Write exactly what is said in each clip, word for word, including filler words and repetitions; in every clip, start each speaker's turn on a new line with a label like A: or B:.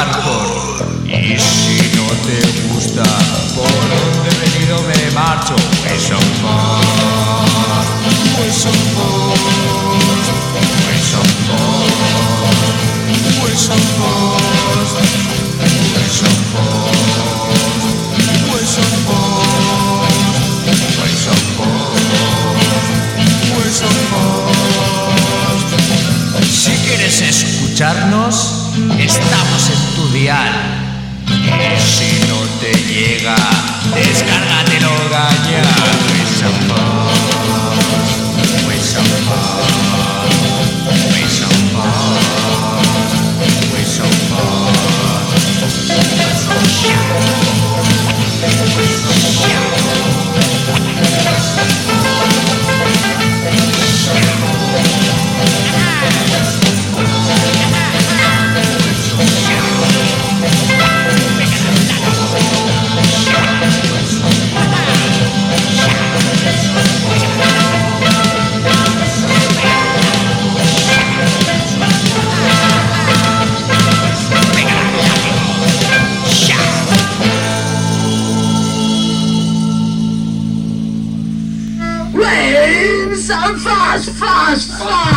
A: mejor. Y si no te gusta por donde he venido me marcho. Wilson Post, Wilson Post, Wilson Post, Wilson Post, Wilson Post, Wilson Post, Wilson Post, Wilson Post. Si quieres escucharnos, estamos en tu dial. Y si no te llega, descárgatelo, gaña. Wilson Post, Wilson Post, Wilson Post, Wilson Post,
B: Fast, fast,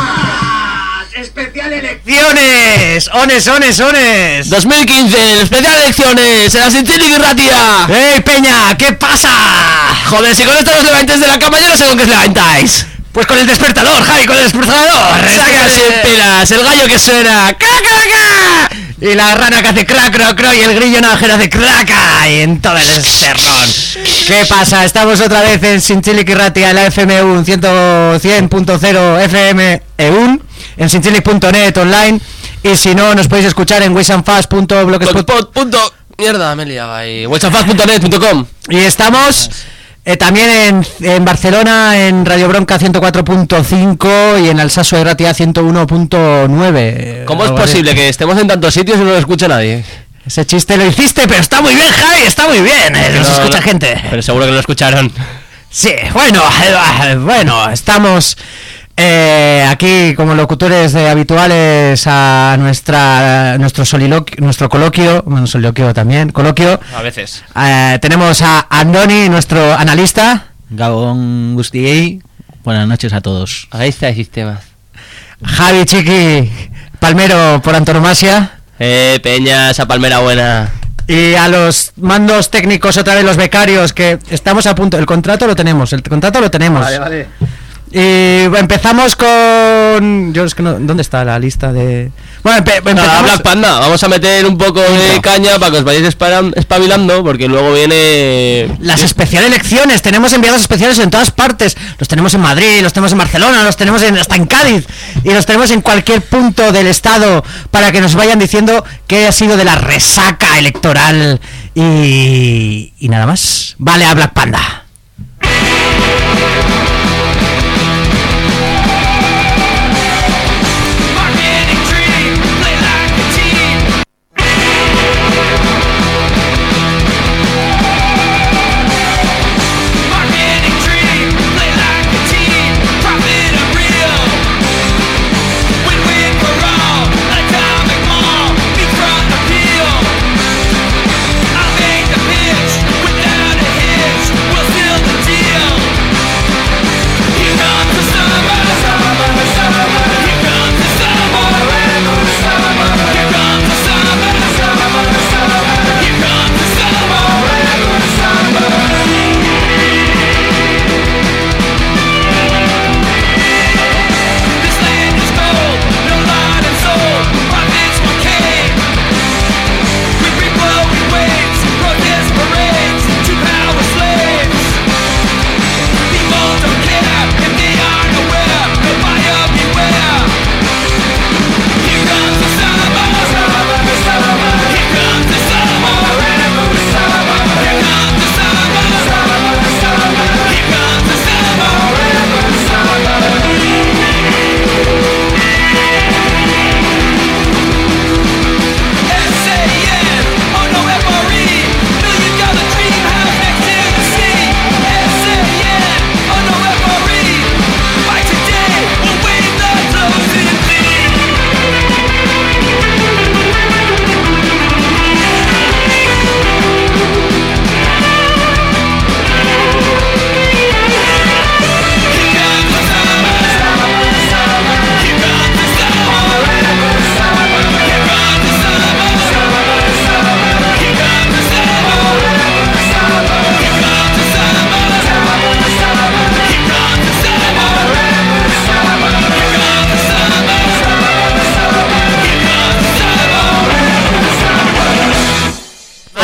B: fast. Especial
C: elecciones. Ones, ones, ones.
D: dos mil quince, especial elecciones en la Sinchilic y Ratia.
C: ¡Ey, Peña! ¿Qué pasa?
D: Joder, si con esto os levantáis de la cama, yo no sé con qué os levantáis.
C: Pues con el despertador, Javi, con el despertador.
D: Saca sin pilas, el gallo que suena. ¡Ca, ca, ca!
C: Y la rana que hace crack, crack, crack. Y el grillo navajero hace crack. Y en todo el serrón. ¿Qué pasa? Estamos otra vez en Sinchilic y Ratia, en la F M U cien punto cero F M E U N, en sinchilic punto net online. Y si no, nos podéis escuchar en wisanfast punto blogspot punto com.
D: Mierda, me liaba ahí. wisanfast punto net punto com.
C: Y estamos eh, también en, en Barcelona, en Radio Bronca ciento cuatro punto cinco y en Alsasu y Ratia ciento uno punto nueve.
D: ¿Cómo es posible que estemos en tantos sitios y no lo escuche nadie?
C: Ese chiste lo hiciste, pero está muy bien, Javi, está muy bien. Eh, nos
D: no,
C: escucha
D: no,
C: gente.
D: Pero seguro que lo escucharon.
C: Sí, bueno, eh, bueno, estamos eh, aquí como locutores eh, habituales a nuestra nuestro soliloquio, nuestro coloquio, bueno, soliloquio también, coloquio.
D: A veces.
C: Eh, tenemos a Andoni, nuestro analista.
E: Gabón Gustiei, buenas noches a todos.
D: Ahí está el sistema.
C: Javi Chiqui, palmero por antonomasia.
D: Eh, Peña, esa palmera buena.
C: Y a los mandos técnicos otra vez los becarios, que estamos a punto, el contrato lo tenemos, el contrato lo tenemos.
E: Vale, vale.
C: Y empezamos con... Yo es que no... ¿Dónde está la lista de...? Bueno, empe empezamos...
D: Nada, Black Panda, vamos a meter un poco de caña para que os vayáis espabilando, porque luego viene...
C: Las especiales elecciones, tenemos enviados especiales en todas partes. Los tenemos en Madrid, los tenemos en Barcelona, los tenemos en, hasta en Cádiz. Y los tenemos en cualquier punto del estado para que nos vayan diciendo qué ha sido de la resaca electoral. Y... y nada más. Vale a Black Panda.
F: We'll see.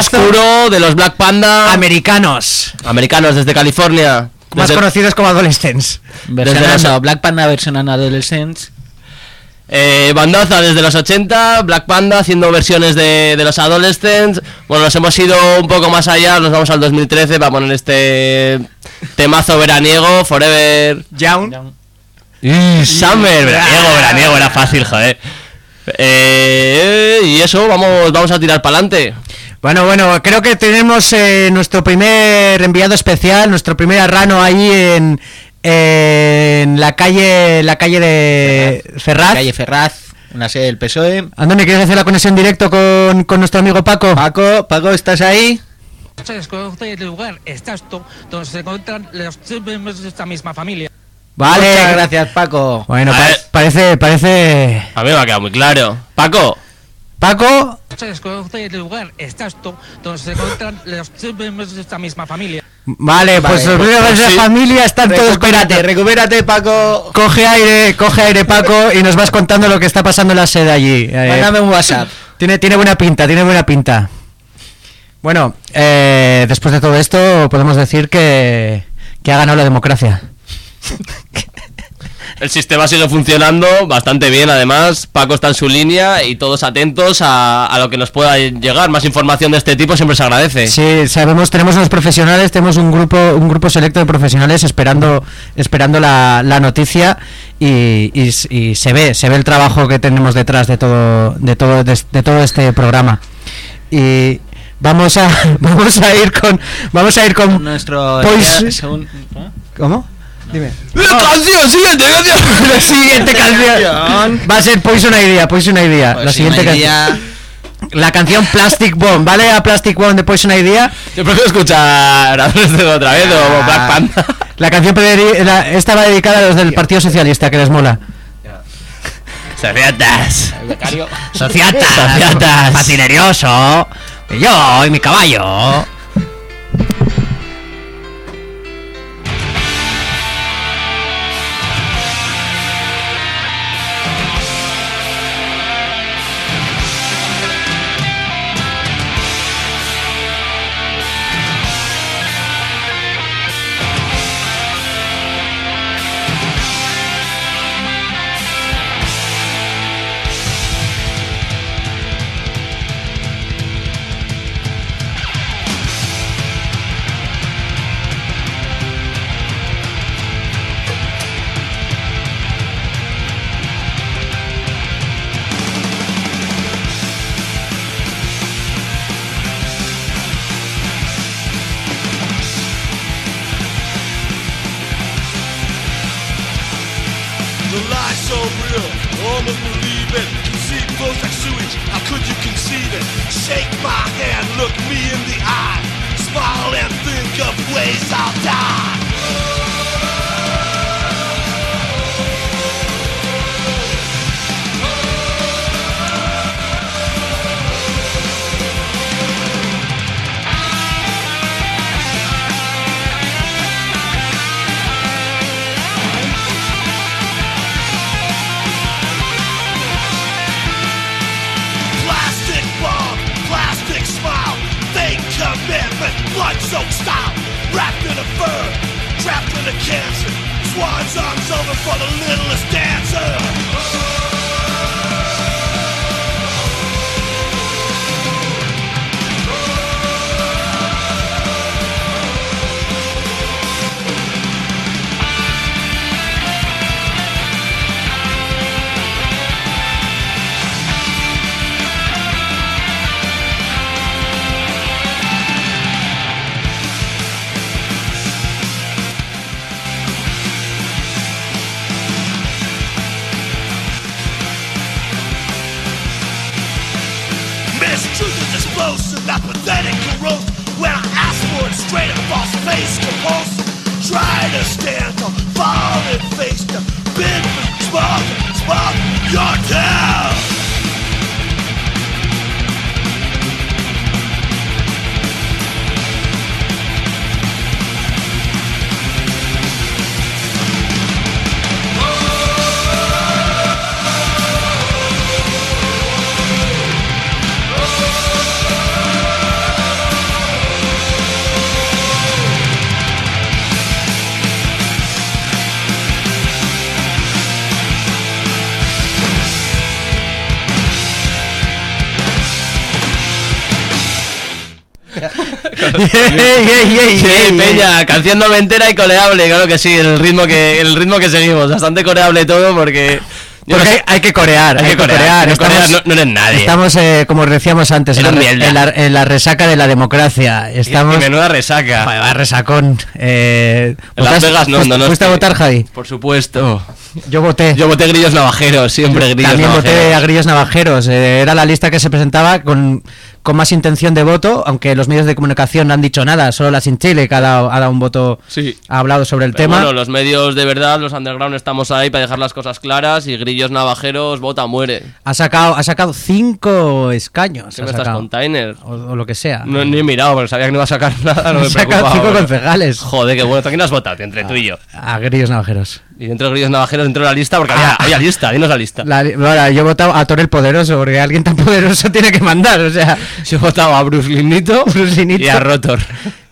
D: oscuro de los Black Panda.
C: Americanos.
D: Americanos desde California.
C: Más
D: desde...
C: conocidos como Adolescents.
E: Versionando, los... Black Panda versionando Adolescents.
D: Eh, bandaza desde los ochenta, Black Panda haciendo versiones de, de los Adolescents. Bueno, nos hemos ido un poco más allá, nos vamos al dos mil trece para poner este temazo veraniego, Forever
C: Young.
D: Y Summer, veraniego, veraniego, era fácil, joder. Eh, y eso, vamos, vamos a tirar para adelante.
C: Bueno, bueno, creo que tenemos eh, nuestro primer enviado especial, nuestro primer arrano ahí en... en la calle la calle de Ferraz,
E: calle Ferraz, una sede del P S O E.
C: Andoni, ¿quieres hacer la conexión directo con, con nuestro amigo Paco?
E: Paco, Paco, ¿estás ahí?
F: Escoge el lugar exacto donde se encuentran los miembros de esta misma familia.
C: Vale,
E: muchas gracias, Paco.
C: Bueno, pa parece parece
D: a mí me ha quedado muy claro. Paco,
C: Paco,
F: escoge el lugar exacto donde se encuentran los miembros de esta misma familia.
C: Vale, pues
E: vale,
C: los miembros de la
D: sí.
C: familia están todos.
E: Recupérate, recupérate, Paco.
C: Coge aire, coge aire, Paco, y nos vas contando lo que está pasando en la sede allí. Eh,
E: Mándame un WhatsApp.
C: Tiene, tiene buena pinta, tiene buena pinta. Bueno, eh, después de todo esto, podemos decir que, que ha ganado la democracia.
D: el sistema sigue funcionando bastante bien, además. Paco está en su línea y todos atentos a, a lo que nos pueda llegar. Más información de este tipo siempre se agradece.
C: Sí, sabemos, tenemos unos profesionales, tenemos un grupo un grupo selecto de profesionales esperando esperando la, la noticia y, y, y se ve se ve el trabajo que tenemos detrás de todo de todo de, de todo este programa. Y vamos a vamos a ir con vamos a ir con
E: nuestro
C: Poison.
E: Según... ¿eh?
C: ¿Cómo? Dime.
D: ¡La canción! ¡Siguiente canción!
C: La siguiente canción va a ser Poison Idea, Poison Idea.
E: Pues
C: la siguiente canción. La canción Plastic Bomb, ¿vale? A Plastic Bomb de Poison Idea.
D: Yo prefiero escuchar a de otra vez o Black Panda.
C: La canción la, esta va dedicada a los del Partido Socialista, que les mola.
D: Sociatas.
C: Sociatas. Sociatas. Patinerioso. Y yo y mi caballo.
D: Sí, Peña, canción noventera y coreable, claro que sí, el ritmo que el ritmo que seguimos, bastante coreable todo porque...
C: Porque hay, hay que corear, hay, hay que corear, corear.
D: Estamos, corear no, no eres nadie.
C: Estamos, eh, como decíamos antes, en la, en, la, en la resaca de la democracia. Estamos,
D: y, y menuda resaca.
C: Joder, va resacón. Eh,
D: en Las Vegas no, no, no.
C: ¿Fuiste a votar, Javi?
D: Por supuesto.
C: Yo voté.
D: Yo voté Grillos Navajeros, siempre
C: Yo
D: Grillos
C: También
D: Navajeros.
C: voté a Grillos Navajeros. Eh, era la lista que se presentaba con, con más intención de voto, aunque los medios de comunicación no han dicho nada, solo la Sin Chile que ha dado, ha dado un voto,
D: sí.
C: ha hablado sobre el
D: Pero
C: tema.
D: Bueno, los medios de verdad, los underground, estamos ahí para dejar las cosas claras y Grillos Navajeros vota, muere.
C: Ha sacado, ha sacado cinco escaños.
D: ¿Qué me estás, container?
C: O, o lo que sea.
D: No, ni he mirado, porque sabía que no iba a sacar nada, no me
C: ha sacado
D: preocupaba.
C: cinco concejales.
D: Joder, qué bueno. ¿A quién has votado? Entre tú y yo.
C: A Grillos Navajeros.
D: Y dentro de Grillos Navajeros, dentro de la lista, porque había, había lista, dinos la lista.
C: La, ahora, yo he votado a Thor el Poderoso, porque alguien tan poderoso tiene que mandar, o sea...
D: Yo he votado a Bruce Linito,
C: Bruce Linito.
D: Y a Rotor.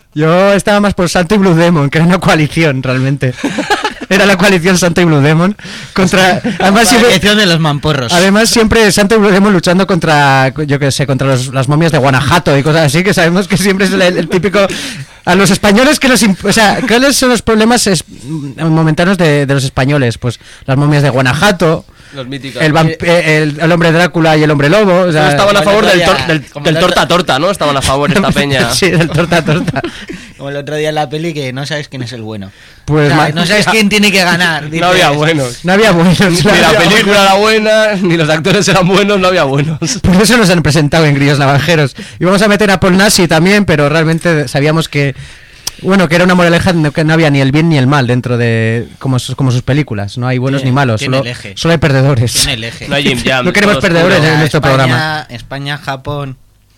C: Yo estaba más por Santo y Blue Demon, que era una coalición, realmente. Era la coalición Santo y Blue Demon contra... Además,
E: la
C: siempre,
E: de los mamporros.
C: Además, siempre Santo y Blue Demon luchando contra, yo qué sé, contra los, las momias de Guanajuato y cosas así, que sabemos que siempre es el, el típico... A los españoles, que los... O sea, ¿cuáles son los problemas es, momentáneos de, de los españoles? Pues las momias de Guanajuato...
D: Los míticos.
C: El, vamp- el, el hombre Drácula y el hombre lobo. O sea,
D: estaban a favor del, tor- del, del
E: otro...
D: torta torta, ¿no? Estaban a favor esta peña.
C: Sí, del torta torta.
E: Como el otro día en la peli que no sabes quién es el bueno.
C: Pues
E: o sea,
C: ma-
E: no sabes quién tiene que ganar.
D: No había buenos.
C: No había buenos.
D: Ni
C: no
D: la
C: había
D: película
C: buenos.
D: era buena, ni los actores eran buenos, no había buenos.
C: Por eso nos han presentado en Grillos Navajeros. Íbamos a meter a Paul Nashi también, pero realmente sabíamos que... Bueno, que era una moraleja que no había ni el bien ni el mal dentro de como sus, como sus películas. No hay buenos
E: Tiene-
C: ni malos,
E: tiene
C: solo,
E: el eje.
C: solo hay perdedores.
E: Tiene el eje.
D: No hay Jim Jam.
C: No queremos
D: todos
C: perdedores
D: puros.
C: en nuestro
E: España,
C: programa.
E: España, Japón,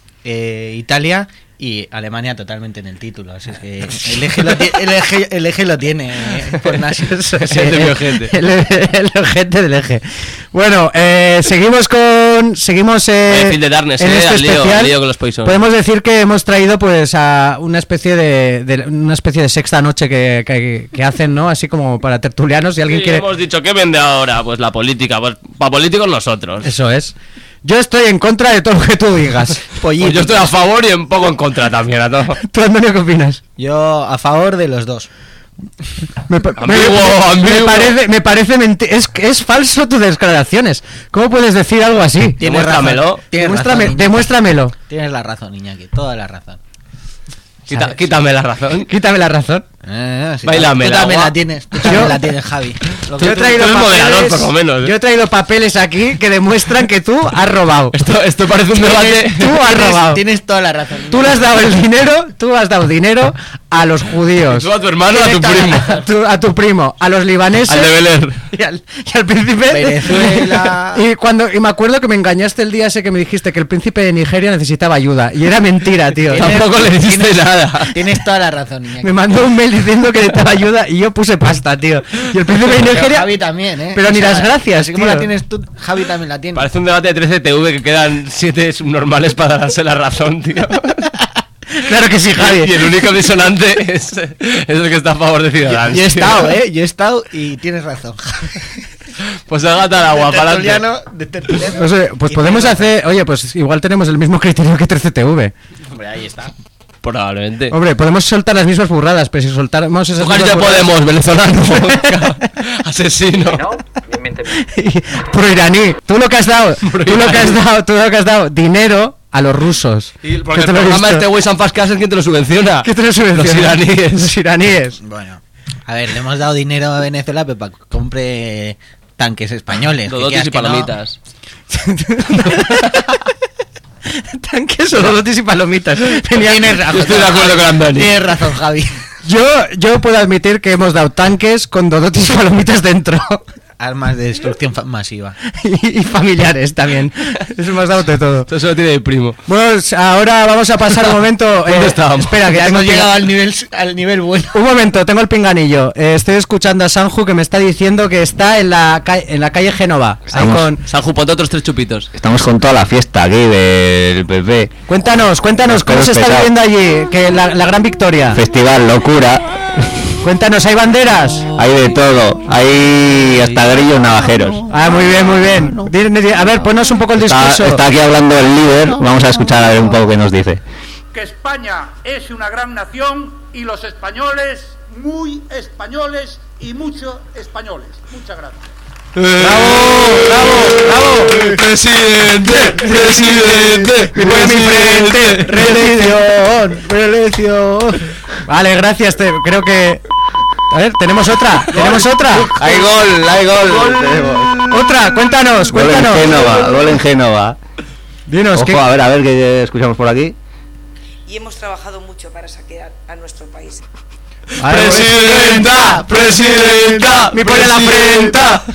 E: eh, Italia y Alemania totalmente en el título. Así que el eje lo, ti- el eje, el eje lo tiene eh, por Nashi.
C: Eso es,
D: Ese es de mi ojete.
C: El, el ojete del eje. Bueno, eh, seguimos con seguimos eh,
D: Eh, Phil de Darkness,
C: en
D: eh,
C: este
D: al lío,
C: especial.
D: al lío con los Poison.
C: Podemos decir que hemos traído pues a una especie de, de una especie de sexta noche que, que, que hacen, ¿no? Así como para tertulianos. Si alguien
D: Sí,
C: quiere,
D: hemos dicho, ¿qué vende ahora? Pues la política. Pues para políticos nosotros.
C: eso es. Yo estoy en contra de todo lo que tú digas.
D: Pues yo estoy a favor y un poco en contra también. A todo.
C: ¿Tú, Antonio, qué opinas?
E: Yo a favor de los dos.
C: Me, pa-
D: Ambiguo,
C: me- me
D: ambiguo.
C: parece, me parece menti- es, es falso tus declaraciones. ¿Cómo puedes decir algo así?
E: Tienes
D: Demuéstramelo.
E: razón. Tienes
C: Demuéstrame-
E: razón,
C: demuéstramelo.
E: Tienes la razón, Iñaki, toda la razón.
D: Quita-
E: ¿Sabes?
D: quítame la razón.
C: Quítame la razón.
E: Eh, sí,
D: Báilame
E: tú
D: la
E: también
D: agua.
E: la tienes, tú también
C: Yo-
E: la tienes, Javi. Lo que
C: Yo he
E: tú-
C: traído
D: tú eres moderador,
C: papeles,
D: por lo menos, ¿eh?
C: yo he traído papeles aquí que demuestran que tú has robado.
D: Esto, esto parece un debate.
C: Tú has
E: tienes,
C: robado.
E: tienes toda la razón.
C: Tú le has dado el dinero, tú has dado dinero a los judíos.
D: Tú a tu hermano, a tu
E: Tienes toda la
D: primo.
E: razón.
C: A tu, a tu primo, a los libaneses
D: Al de Beler.
C: y al, y al príncipe
E: Venezuela.
C: Y cuando y me acuerdo que me engañaste el día ese que me dijiste que el príncipe de Nigeria necesitaba ayuda y era mentira, tío.
E: Tienes-
D: Tampoco le dijiste
E: tienes-
D: nada.
E: Tienes toda la razón, Iñaki.
C: Me mandó un mail diciendo que necesitaba ayuda y yo puse pasta, tío. Y el príncipe de
E: Pero
C: Nigeria
E: Javi también, ¿eh?
C: Pero ni las gracias,
E: Así como
C: tío.
E: la tienes tú, Javi también la tiene.
D: Parece un debate de trece T V que quedan siete subnormales para darse la razón, tío.
C: Claro que sí,
D: Y
C: Javi.
D: el único disonante es, es el que está a favor de Ciudadanos.
E: Yo he estado, ¿eh? Yo he estado y tienes razón.
D: Pues el gata al agua,
E: De
D: para adelante.
E: tertuliano, de tertuliano.
C: Pues, oye, pues
E: Y
C: podemos
E: tienes
C: hacer, oye, pues igual tenemos el mismo criterio que trece T V.
E: razón. Hombre, ahí está.
D: Probablemente.
C: Hombre, podemos soltar las mismas burradas, pero si soltáramos esas
D: Ojalá
C: mismas
D: ya
C: burradas-
D: podemos, venezolano. Asesino.
C: Pro iraní. Tú lo que has dado,
D: Pro
C: tú lo que has
D: iraní.
C: dado, tú lo que has dado, dinero a los rusos.
D: Y
C: Que
D: porque el
C: te lo he
D: programa
C: visto.
D: este Ways and Fast Cars es quien te lo subvenciona.
C: ¿Qué te lo subvenciona?
D: Los iraníes.
C: Los iraníes.
E: Bueno, a ver, le hemos dado dinero a Venezuela pero para que compre tanques españoles. que
D: Dodotis
E: quieras
D: y
E: que no-
D: palomitas.
C: Tanques o dodotis y palomitas. Venía-
E: Tienes razón.
D: Yo estoy de acuerdo con Andoni.
E: Tienes razón, Javi.
C: Yo, yo puedo admitir que hemos dado tanques con dodotis y palomitas dentro.
E: Armas de destrucción fa- masiva.
C: y, y familiares también. Eso hemos dado de todo.
D: Eso se lo tiene mi primo.
C: Bueno, ahora vamos a pasar un momento.
D: ¿Dónde estábamos?
C: Espera, que
E: Ya
C: tengo
E: hemos
C: el pinga-
E: llegado al nivel, al nivel bueno.
C: Un momento, tengo el pinganillo. Eh, estoy escuchando a Sanju que me está diciendo que está en la, ca- en la calle Génova. Ahí
G: Estamos.
C: con...
D: Sanju, ponte otros tres chupitos.
G: Estamos con toda la fiesta aquí del P P.
C: Cuéntanos, cuéntanos, ¿cómo
G: Pero
C: se está
G: pesado.
C: viviendo allí? Que la, la gran victoria.
G: Festival, locura.
C: Cuéntanos, ¿hay banderas?
G: Hay de todo. Hay hasta grillos navajeros.
C: Ah, muy bien, muy bien. Di- di- A ver, ponnos un poco el
G: Está,
C: discurso.
G: está aquí hablando el líder. Vamos a escuchar a ver un poco qué nos dice.
H: que España es una gran nación y los españoles muy españoles y muchos españoles. Muchas gracias.
C: ¡Bravo! ¡Bravo! ¡Bravo!
D: ¡Presidente! ¡Presidente!
C: ¡Mi frente! ¡Reelección! ¡Reelección! Vale, gracias. Te, creo que... A ver, tenemos otra. ¿Tenemos otra?
G: Hay gol, hay gol. Tenemos.
C: Otra, cuéntanos,
G: Gol en
C: cuéntanos.
G: Génova, gol en Génova.
C: Dinos,
G: Ojo,
C: ¿qué?
G: a ver, a ver, ¿qué escuchamos por aquí?
I: Y hemos trabajado mucho para saquear a nuestro país.
C: A ver,
D: ¡Presidenta! ¡Presidenta!
C: ¡Me pone la frente!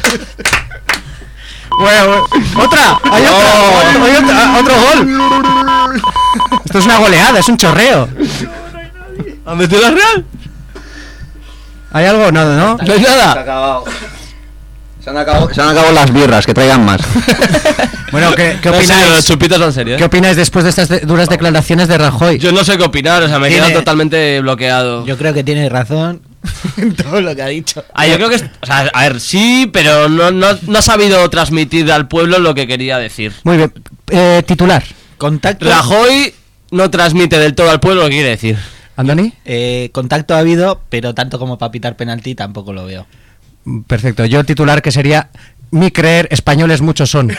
C: Bueno, bueno. ¡Otra! ¡Hay otra! ¡Hay otra! ¡Otro gol! Esto es una goleada, es un chorreo.
D: ¿Han metido la Real?
C: ¿Hay algo? No, no.
D: No hay
G: Se ha
D: nada.
G: acabado. Se han acabado, se han acabado las birras, que traigan más.
C: Bueno, ¿qué, qué
D: No, en serio, los
C: opináis?
D: chupitos son serios.
C: ¿Qué opináis después de estas de- duras declaraciones de Rajoy?
D: Yo no sé qué opinar, o sea, me he
E: Tiene-
D: quedado totalmente bloqueado.
E: Yo creo que tiene razón en todo lo que ha dicho.
D: Ah, yo creo que es, o sea, a ver, sí, pero no, no, no ha sabido transmitir al pueblo lo que quería decir.
C: Muy bien. Eh, titular.
E: Contacto.
D: Rajoy no transmite del todo al pueblo lo que quiere decir.
C: ¿Andoni?
E: Eh, contacto ha habido, pero tanto como para pitar penalti tampoco lo veo.
C: Perfecto. Yo titular que sería... Mi creer, españoles muchos son.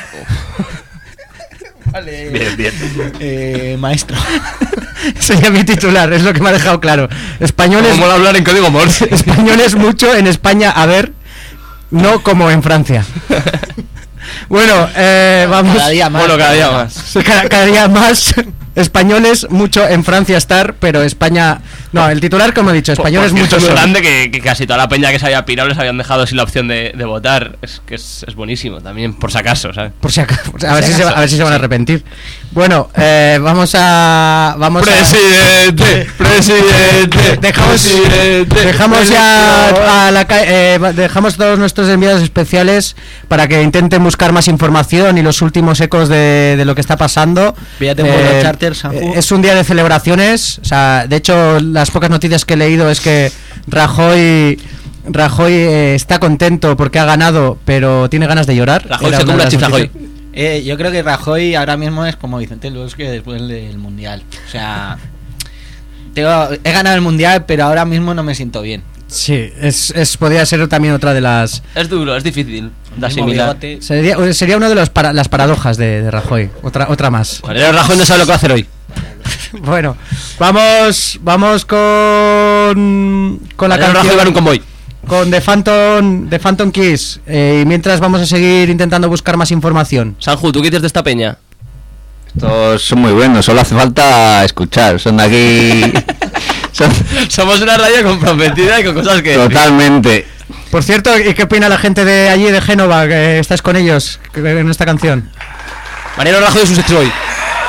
E: Vale.
G: Bien, bien.
E: Eh, maestro.
C: Sería mi titular, es lo que me ha dejado claro. Españoles...
D: Como hablar en código Morse.
C: Españoles mucho en España, a ver, no como en Francia. Bueno, eh, vamos.
E: Cada día más.
D: Bueno, cada día más.
C: Sí, Cada, cada día más españoles mucho en Francia estar, pero España. No, el titular, como he dicho, españoles
D: Porque
C: muchos
D: es muy
C: son.
D: grande que, que casi toda la peña que se había pirado les habían dejado sin la opción de, de votar. Es que es, es buenísimo también, por si acaso, ¿sabes?
C: Por si acaso, a, ver si se, va- a ver si se van a arrepentir. Bueno, eh, vamos a. Vamos
D: Presidente, presidente,
C: a. Dejamos,
D: presidente,
C: dejamos ya a la ca- eh, va- dejamos todos nuestros enviados especiales para que intenten buscar más información y los últimos ecos de, de lo que está pasando.
E: Píllate un vuelo charter, Sanju.
C: eh, es un día de celebraciones, o sea, de hecho las pocas noticias que he leído es que Rajoy Rajoy eh, está contento porque ha ganado, pero tiene ganas de llorar.
D: Rajoy
C: Era
D: se
C: una
D: come
C: de
D: la
C: las
D: chifra
C: noticias.
D: Rajoy.
E: Eh, yo creo que Rajoy ahora mismo es como Vicente Losque después del Mundial. O sea, tengo, he ganado el Mundial, pero ahora mismo no me siento bien.
C: Sí, es, es podría ser también otra de las.
D: Es duro, es difícil de
E: Mismo
D: asimilar.
E: bigote.
C: Sería, sería una de los para- las paradojas de, de Rajoy. Otra, otra más.
D: Mariano Rajoy no sabe lo que va a hacer hoy.
C: Bueno, vamos, vamos con con la
D: Mariano Rajoy va en un
C: canción,
D: convoy.
C: con The Phantom, The Phantom Kiss. Eh, y mientras vamos a seguir intentando buscar más información.
D: Sanju, ¿tú qué dices de esta peña?
G: Estos son muy buenos, solo hace falta escuchar. Son de aquí. Son
D: Somos una radio comprometida y con cosas que...
G: totalmente.
C: Por cierto, ¿y qué opina la gente de allí de Génova que estás con ellos que- en esta canción?
D: Mariano Rajoy es un sexo hoy.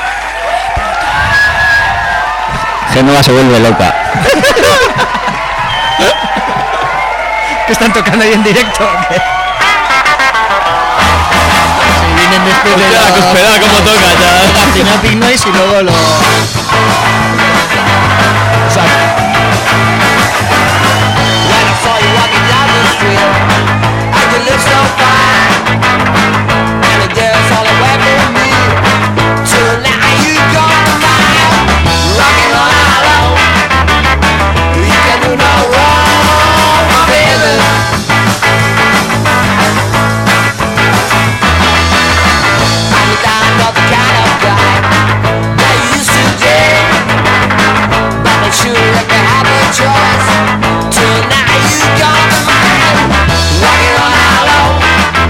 G: Génova se vuelve loca.
C: ¿Que están tocando ahí en directo? ¿o qué?
E: Se vienen después de
D: Hostia, la
E: los-
D: cospedal, cómo toca ya.
E: la Cinematic Noise y luego lo...
J: When I saw you walking down the street, I could live so fine. And the girls all away from me. Tonight you gonna mine. Rocking on hollow. You can do no wrong, my baby. I'm down not the kind of guy that you used to date. But I'm sure like I have a choice. Tonight you got the mind, rocking on hollow.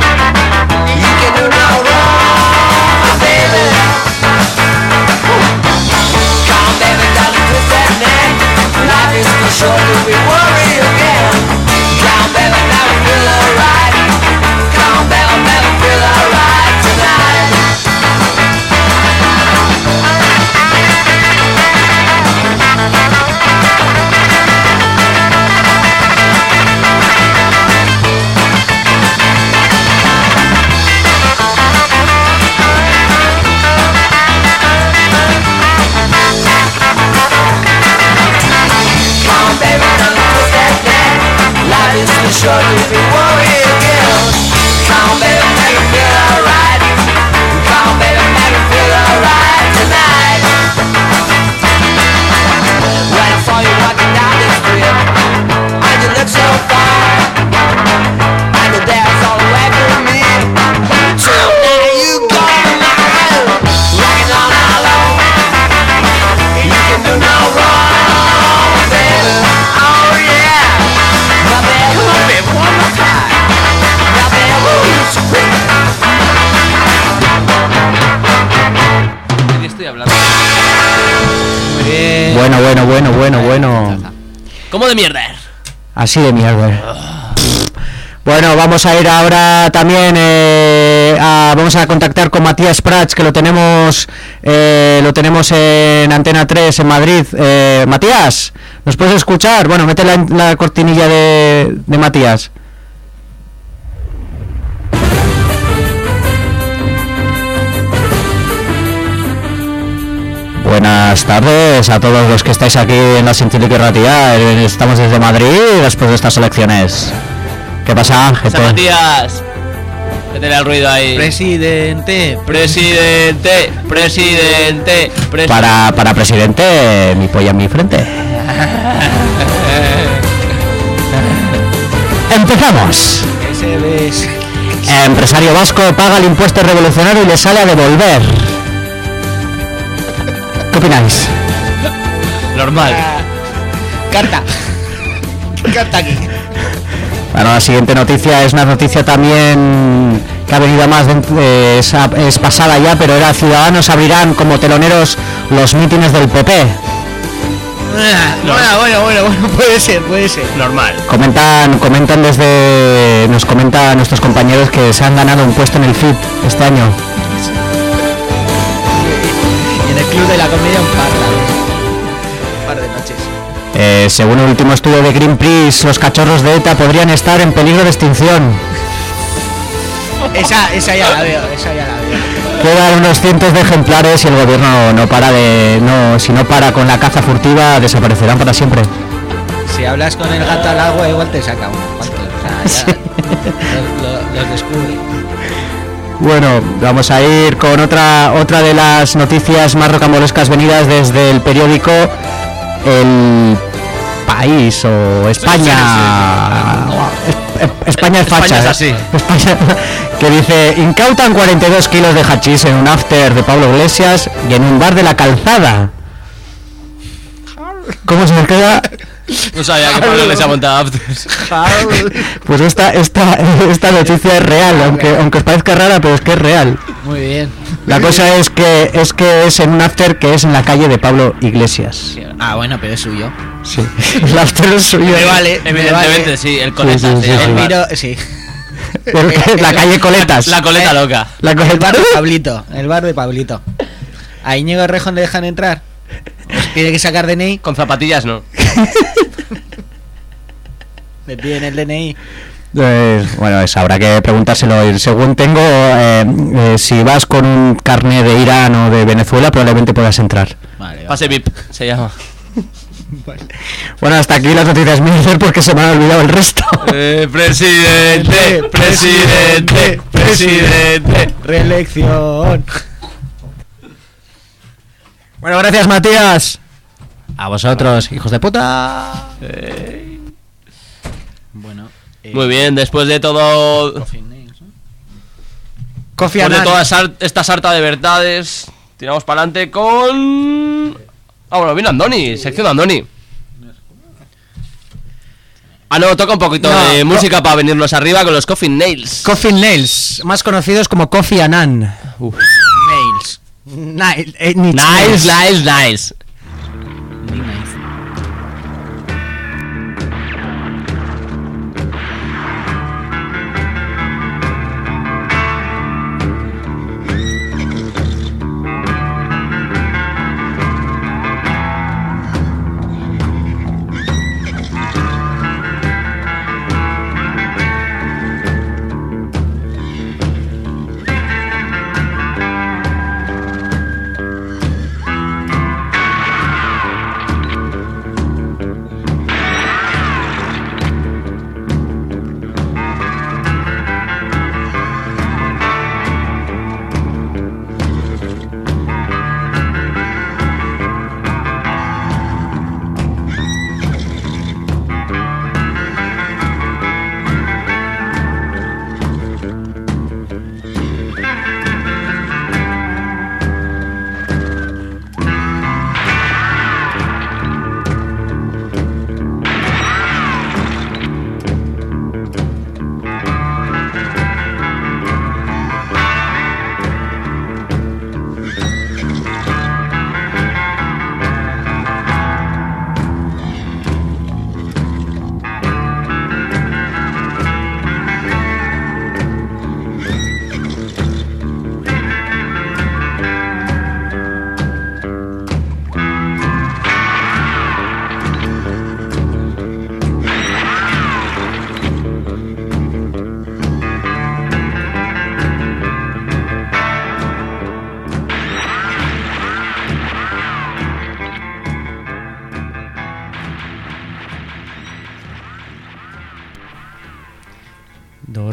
E: Muy bien.
C: Bueno, bueno, bueno, bueno, bueno.
D: ¿Cómo de mierda?
C: Así de mierda. Bueno, vamos a ir ahora también eh, a, vamos a contactar con Matías Prats, que lo tenemos eh, lo tenemos en Antena tres en Madrid. eh, Matías, ¿nos puedes escuchar? Bueno, mete la, la cortinilla de, de Matías. Buenas tardes a todos los que estáis aquí en la Sinchilic y Ratia. Estamos desde Madrid después de estas elecciones. ¿Qué pasa, gente?
D: Matías, métele al ruido ahí.
E: Presidente,
D: presidente, presidente, presidente.
C: Para, para presidente, mi polla en mi frente. Empezamos.
E: Ese ves.
C: Empresario vasco paga el impuesto revolucionario y le sale a devolver. ¿Qué opináis?
D: Normal.
E: Carta. Carta aquí.
C: Bueno, la siguiente noticia es una noticia también que ha venido más, de, eh, es, es pasada ya, pero era Ciudadanos abrirán como teloneros los mítines del P P.
E: No. Bueno, bueno, bueno, bueno, puede ser, puede ser.
D: Normal.
C: Comentan, comentan desde, nos comentan nuestros compañeros que se han ganado un puesto en el F I P este año.
E: Y en el Club de la Comedia un par, un par de noches.
C: Eh, según el último estudio de Greenpeace, los cachorros de ETA podrían estar en peligro de extinción.
E: Esa, esa ya la veo, esa ya la veo.
C: Quedan unos cientos de ejemplares y el gobierno no para de, no, si no para con la caza furtiva, desaparecerán para siempre.
E: Si hablas con el gato al agua, igual te saca unos cuantos. O sea, ya los, los, los descubre.
C: Bueno, vamos a ir con otra otra de las noticias más rocambolescas venidas desde el periódico El País o España. España es facha.
D: España es así.
C: España, que dice: incautan cuarenta y dos kilos de hachís en un after de Pablo Iglesias y en un bar de La Calzada. ¿Cómo se nos queda?
D: No sabía que Pablo Iglesias montaba afters.
C: Pues esta esta esta noticia es real, aunque aunque os parezca rara, pero es que es real.
E: Muy bien.
C: La cosa es que es que es en un after que es en la calle de Pablo Iglesias.
E: Ah, bueno, pero es suyo.
C: Sí. El after es suyo.
E: Me vale, me
D: Evidentemente,
E: vale.
D: sí, el Coletas.
C: Sí, sí, sí,
D: se
C: sí.
D: llama.
E: El miro, sí.
C: El- la calle Coletas.
D: La coleta loca.
C: La
E: El
C: coleta.
E: bar de Pablito, el bar de Pablito. ¿A Íñigo Rejón le dejan entrar? ¿Os tiene que sacar D N I?
D: Con zapatillas no.
E: Le piden el D N I.
C: Pues, bueno, eso habrá que preguntárselo. Y según tengo, eh, eh, si vas con un carné de Irán o de Venezuela, probablemente puedas entrar.
E: Vale, vale.
D: Pase V I P, se llama.
C: Bueno, hasta aquí las noticias mías porque se me ha olvidado el resto.
D: Eh, presidente, presidente, presidente.
E: Reelección.
C: Bueno, gracias, Matías. A vosotros, hijos de puta.
D: Eh,
E: Bueno. eh,
D: Muy bien, después de todo.
E: Coffee Names, ¿no?
C: Coffee
D: Después de
C: Annan.
D: toda esa- esta sarta de verdades, tiramos para adelante con. Ah, bueno, viene Andoni, sección de Andoni. Ah, no, toca un poquito
C: No,
D: de
C: co-
D: música para venirnos arriba con los Coffin Nails.
C: Coffin Nails, más conocidos como Coffee Annan.
E: Nails.
C: Nail, eh, ni-
D: Nice, nice, nice.
E: Ni nice.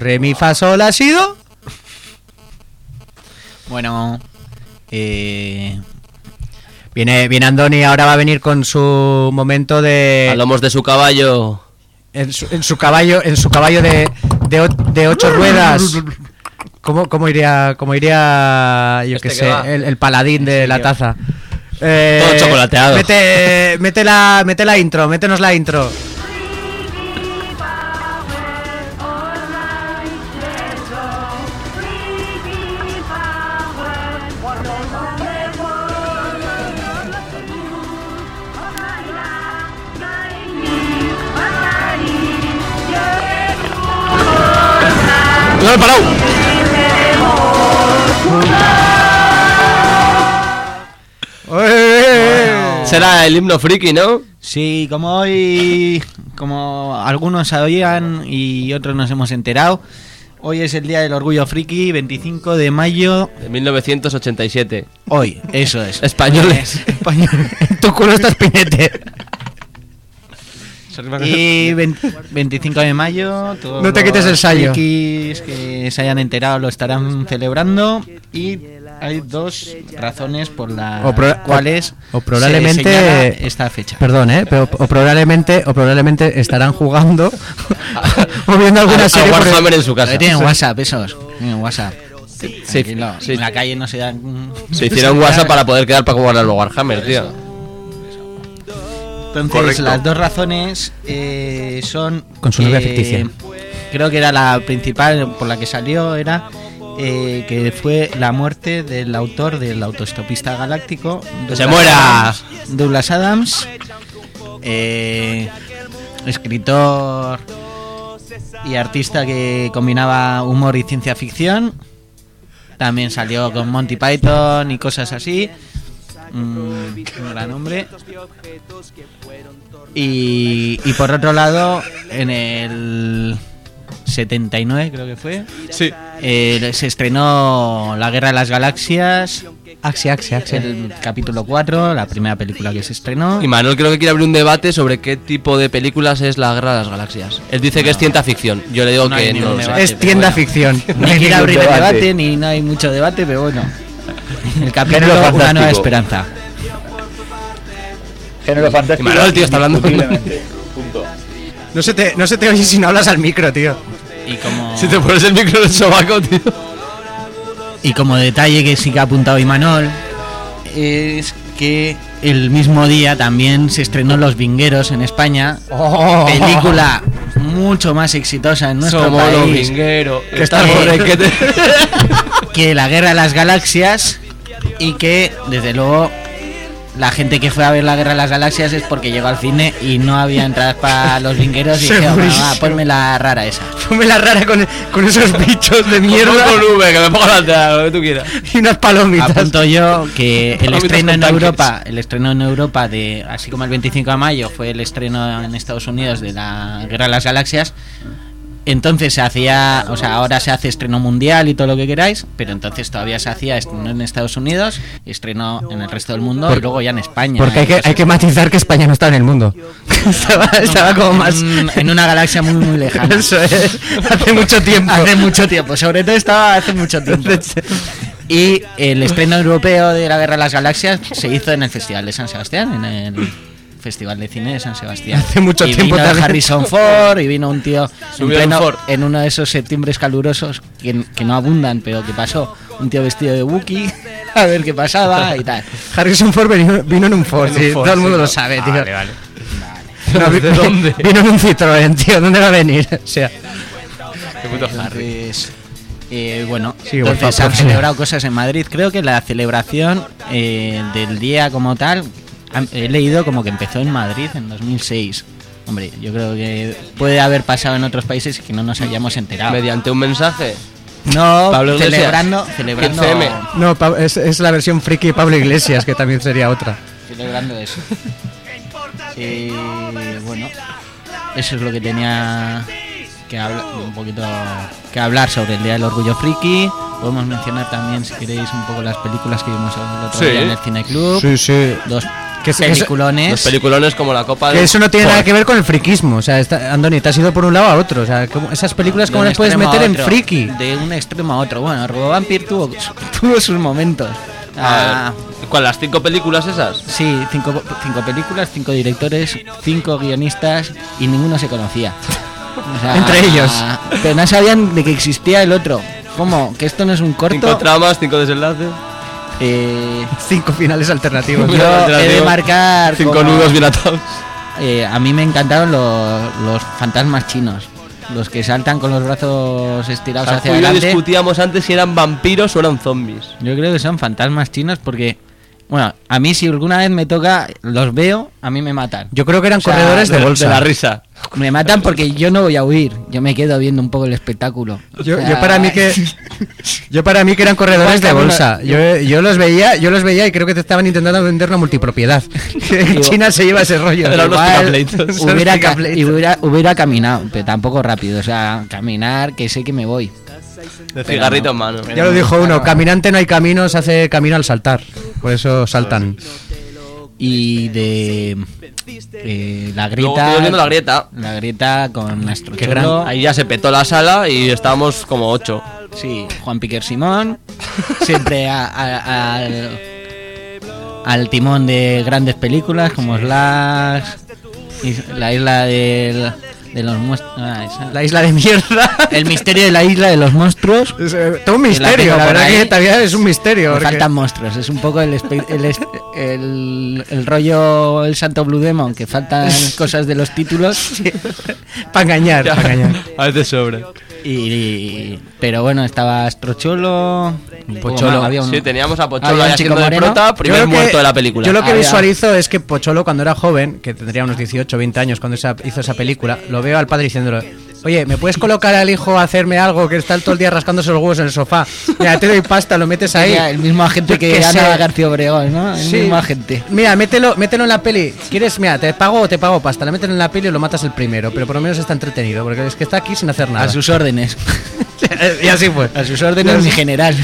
C: re, mi, fa, sol, ha sido.
E: Bueno, eh...
C: Viene, viene Andoni, ahora va a venir con su momento de...
D: A lomos de su caballo.
C: En su, en su caballo, en su caballo de, de, o- de ocho ruedas. ¿Cómo, cómo iría, cómo iría, yo
D: Este
C: qué
D: que
C: sé,
D: va.
C: el, el paladín de la taza? Eh,
D: Todo chocolateado.
C: Mete, mete, la, mete la intro, métenos la intro.
D: ¡No he parado! Será el himno friki, ¿no?
E: Sí, como hoy, como algunos sabían y otros nos hemos enterado, hoy es el Día del Orgullo Friki, veinticinco de mayo.
D: De mil novecientos ochenta y siete.
E: Hoy, eso es.
D: Españoles.
E: Españoles.
C: Tu culo está espinete.
E: Y veinte veinticinco de mayo, todos
C: No te quites el
E: los
C: sayo.
E: frikis que se hayan enterado lo estarán celebrando. Y hay dos razones por las
C: O pro-
E: cuales
C: o probablemente-
E: se señala esta fecha.
C: Perdón, eh, pero o probablemente, o probablemente estarán jugando o viendo alguna
D: A- a
C: serie. por el-
D: Warhammer en su casa.
E: Tienen WhatsApp esos, tienen WhatsApp.
D: Sí,
E: Tranquilo,
D: sí.
E: en la calle no se dan.
D: Se hicieron WhatsApp para poder quedar para jugar a los Warhammer, tío.
E: Entonces,
A: Correcto.
E: las dos razones eh, son.
C: Con su novia
E: eh,
C: ficticia.
E: Creo que era la principal por la que salió, era eh, que fue la muerte del autor del autoestopista galáctico.
D: ¡Que se
E: Douglas
D: muera!
E: Adams, Douglas Adams, eh, escritor y artista que combinaba humor y ciencia ficción. También salió con Monty Python y cosas así. Mm, un gran hombre. Y, y por otro lado, en el setenta y nueve creo que fue,
D: Sí.
E: eh, se estrenó La Guerra de las Galaxias,
C: Axia, Axia, Axia.
E: el capítulo cuatro, la primera película que se estrenó.
D: Y Manuel creo que quiere abrir un debate sobre qué tipo de películas es La Guerra de las Galaxias. Él dice que es ciencia ficción. Yo le digo
E: No hay
D: que
E: ningún
D: no lo sé.
E: debate.
C: Es tienda
E: bueno.
C: ficción.
E: No quiere abrir el
G: debate.
E: debate, ni no hay mucho debate, pero bueno. El capítulo
G: Género
E: Una Nueva
G: fantástico.
E: Esperanza.
G: Género fantástico.
D: Y Manuel, tío, está hablando.
G: indiscutiblemente. Punto.
C: No se te, no se te oye si no hablas al micro, tío.
E: Y como,
D: Si te pones el micro en el sobaco, tío.
E: y como detalle que sí que ha apuntado Imanol, es que el mismo día también se estrenó Los Vingueros en España.
C: Oh.
E: Película mucho más exitosa en nuestro
D: Somos los
E: país
D: vingueros.
E: que
D: Estamos
E: está-
D: de que te-
E: que La Guerra de las Galaxias, y que desde luego la gente que fue a ver La Guerra de las Galaxias es porque llegó al cine y no había entradas para Los Vingueros y dijeron,
C: Segurísimo.
E: "Va, ponme la rara esa".
C: Ponme la rara con, con esos bichos de mierda
D: Con V, que me ponga la tela, lo que tú quieras.
C: y unas palomitas.
E: Apunto yo que el
D: Palomitas
E: estreno
D: con
E: en
D: tanques.
E: Europa, el estreno en Europa de, así como el veinticinco de mayo fue el estreno en Estados Unidos de La Guerra de las Galaxias. Entonces se hacía, o sea, ahora se hace estreno mundial y todo lo que queráis, pero entonces todavía se hacía estreno en Estados Unidos, estreno en el resto del mundo
C: Por-
E: y luego ya en España.
C: Porque hay que, hay que matizar que España no está en el mundo. estaba, estaba como más.
E: en, en una galaxia muy muy lejana.
C: Eso es. Hace mucho tiempo.
E: Hace mucho tiempo, sobre todo estaba hace mucho tiempo. Y el estreno europeo de La Guerra de las Galaxias se hizo en el Festival de San Sebastián, en el Festival de Cine de San Sebastián.
C: Hace mucho
E: y
C: tiempo
E: vino
C: también.
E: Harrison Ford y vino un tío en,
D: Subió
E: pleno-
D: un Ford.
E: en uno de esos septiembres calurosos que, que no abundan, pero que pasó un tío vestido de Wookiee a ver qué pasaba y tal.
C: Harrison Ford vino, vino en un Ford, sí, todo el mundo lo sabe, tío. No, vi-
D: ¿De dónde?
C: Vino en un Citroën, tío. ¿Dónde va a venir? O sea,
D: Qué puto Harry.
E: Entonces, eh, bueno,
C: Sí, por
E: entonces
C: favor,
E: han
C: sí.
E: celebrado cosas en Madrid. Creo que la celebración eh, del día como tal, han- he leído como que empezó en Madrid en dos mil seis. Hombre, yo creo que puede haber pasado en otros países y que no nos hayamos enterado.
D: Mediante un mensaje.
E: No,
D: Pablo Iglesias.
E: celebrando, celebrando,
D: quince eme.
C: no, Pa- es, es la versión friki de Pablo Iglesias, que también sería otra.
E: celebrando eso. Y bueno, eso es lo que tenía que hablar un poquito que hablar sobre el Día del Orgullo Friki. Podemos mencionar también, si queréis, un poco las películas que vimos el otro
D: Sí.
E: día en el Cineclub.
C: Sí, sí.
E: Dos
C: Que es-
E: peliculones.
D: Los peliculones como la copa de...
C: Que eso no tiene
D: Joder.
C: nada que ver con el friquismo. O sea, está, Andoni, te has ido por un lado a otro. O sea, ¿cómo- esas películas, ¿cómo
E: De un
C: las puedes
E: extremo
C: meter
E: a
C: en
E: otro,
C: friki?
E: De un extremo a otro. Bueno, RoboVampire tuvo, tuvo sus momentos. Ah,
D: A ver, ¿cuál, las cinco películas esas?
E: sí, cinco, cinco películas, cinco directores, cinco guionistas y ninguno se conocía. O sea,
C: Entre ellos.
E: Pero no sabían de que existía el otro. ¿Cómo? ¿Que esto no es un corto?
D: Cinco tramas, cinco desenlaces.
E: Eh,
C: Cinco finales alternativos.
E: yo he de marcar
D: Cinco
E: como-
D: nudos bien atados.
E: Eh, a mí me encantaron los, los fantasmas chinos. Los que saltan con los brazos estirados hacia
D: Juan y yo
E: adelante.
D: discutíamos antes si eran vampiros o eran zombies.
E: Yo creo que son fantasmas chinos porque, bueno, a mí si alguna vez me toca, los veo, a mí me matan.
C: Yo creo que eran
E: O sea,
C: corredores de
D: De,
C: bolsa.
D: de la risa.
E: Me matan porque yo no voy a huir, yo me quedo viendo un poco el espectáculo.
C: Yo,
E: O sea,
C: yo para mí que yo para mí que eran corredores de
E: Igual que
C: bolsa. Yo, yo los veía, yo los veía y creo que te estaban intentando vender una multipropiedad. Que en
E: Igual-
C: China se lleva ese rollo.
D: Eran unos
E: igual
D: picapleitos.
C: Son
E: hubiera, ca-
C: picapleitos.
E: y hubiera, hubiera caminado, pero tampoco rápido, o sea, caminar que sé que me voy.
D: De cigarrito en mano.
C: Ya lo dijo uno, caminante no hay camino, se hace camino al saltar. Por eso saltan.
E: Y de eh, la
D: Luego
E: grieta.
D: estuvimos viendo la grieta.
E: La grieta con nuestro
C: Qué
E: chulo.
C: gran-
D: Ahí ya se petó la sala y estábamos como ocho.
E: Sí, Juan Piquer Simón, siempre a- a- al, al timón de grandes películas como Slash, y La isla del, de los monstruos.
C: La isla de mierda.
E: El misterio de la isla de los monstruos.
C: Es, eh, todo un
E: Que la
C: misterio,
E: tengo
C: la
E: por
C: verdad
E: ahí.
C: que todavía es un misterio.
E: Me
C: porque-
E: faltan monstruos, es un poco el, espe- el, es- el, el rollo El Santo Blue Demon, que faltan cosas de los títulos.
C: Para engañar, para engañar.
D: A veces sobra.
E: Y, y- pero bueno, estaba Astrocholo,
C: Pocholo.
E: había un-
D: Sí, teníamos a Pocholo
E: había un
D: ahí
E: chico
D: haciendo de
E: moreno.
D: prota,
C: Yo
D: primer
C: lo que-
D: muerto de la película.
C: Yo lo que
E: Había-
C: visualizo es que Pocholo, cuando era joven, que tendría unos dieciocho, veinte años cuando esa- hizo esa película, lo veo al padre diciéndole: oye, ¿me puedes colocar al hijo a hacerme algo que está todo el día rascándose los huevos en el sofá? Mira, te doy pasta, lo metes ahí.
E: Mira, el mismo agente que,
C: Que
E: Ana
C: se-
E: García Obregón, ¿no? El
C: Sí.
E: mismo agente.
C: Mira, mételo, mételo en la peli. ¿Quieres? Mira, te pago o te pago pasta. Le meten en la peli y lo matas el primero, pero por lo menos está entretenido, porque es que está aquí sin hacer nada.
E: A sus órdenes.
C: Y así fue.
E: A sus órdenes, mi general.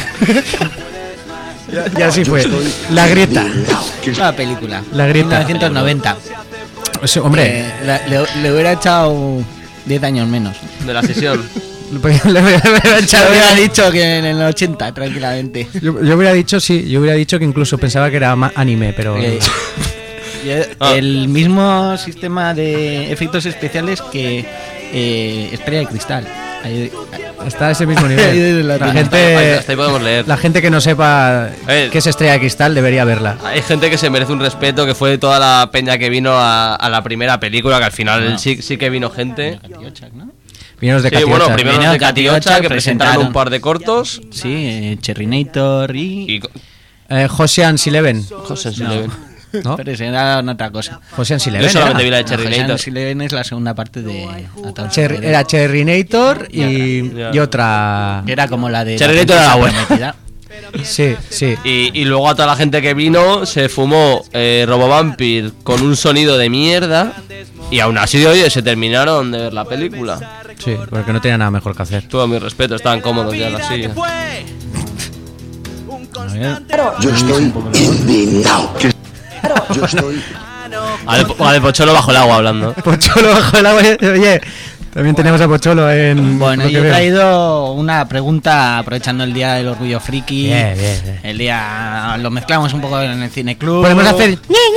C: Y así fue. La grieta.
E: La película.
C: La grieta.
E: mil novecientos noventa.
C: Sí, hombre,
E: Eh, la- le, le hubiera echado diez años menos.
D: De la sesión.
C: le voy a
E: Se
C: echar-
E: hubiera dicho que en el ochenta, tranquilamente.
C: Yo, yo hubiera dicho, sí, yo hubiera dicho que incluso pensaba que era ma- anime, pero...
E: Eh, y el-
D: Ah.
E: El mismo sistema de efectos especiales que eh, Estrella de Cristal. Ahí-
C: Está a ese mismo
E: Ahí
C: nivel.
E: la
C: La
E: tiene.
D: Hasta
C: gente,
D: ahí podemos leer.
C: la gente que no sepa
D: Eh.
C: qué es Estrella de Cristal debería verla.
D: Hay gente que se merece un respeto, que fue toda la peña que vino a, a la primera película, que al final
E: Bueno.
D: sí, sí que vino gente.
E: ¿no?
C: Vinos de
D: Sí,
C: Catiocha.
D: bueno, primero
E: Vino
D: los de
E: Catiocha,
D: Catiocha, que presentaron
E: presentaron.
D: un par de cortos.
E: Sí, eh, Cherrinator y...
D: Y
C: Eh, Ocean's Eleven,
D: José
E: No.
D: Eleven.
C: ¿no?
E: Presentaron otra cosa.
C: Ocean's
D: Yo
C: Eleven.
D: solamente
C: era.
D: vi la de
E: No,
D: Cherrinator.
E: Ocean's Eleven es la segunda parte de Attack
C: Cher-
E: on
C: era Cherrinator y,
D: Ya.
C: y otra...
E: Que era como la de...
D: Cherrinator
E: la
D: era la
E: princesa
D: buena.
E: prometida.
C: Sí, sí.
D: Y, y luego a toda la gente que vino se fumó eh, RoboVampire con un sonido de mierda. Y aún así, oye, se terminaron de ver la película.
C: Sí, porque no tenía nada mejor que hacer.
D: Todo mi respeto, estaban cómodos ya en la silla.
B: Yo estoy indignado. Yo estoy
D: A de, a de Pocholo bajo el agua hablando.
C: Pocholo bajo el agua. Oye, también tenemos a Pocholo en...
E: Bueno,
C: lo que
E: yo he
C: veo.
E: traído una pregunta aprovechando el Día del Orgullo Friki.
C: Bien, bien, bien.
E: El día lo mezclamos un poco en el Cine Club.
C: Podemos hacer...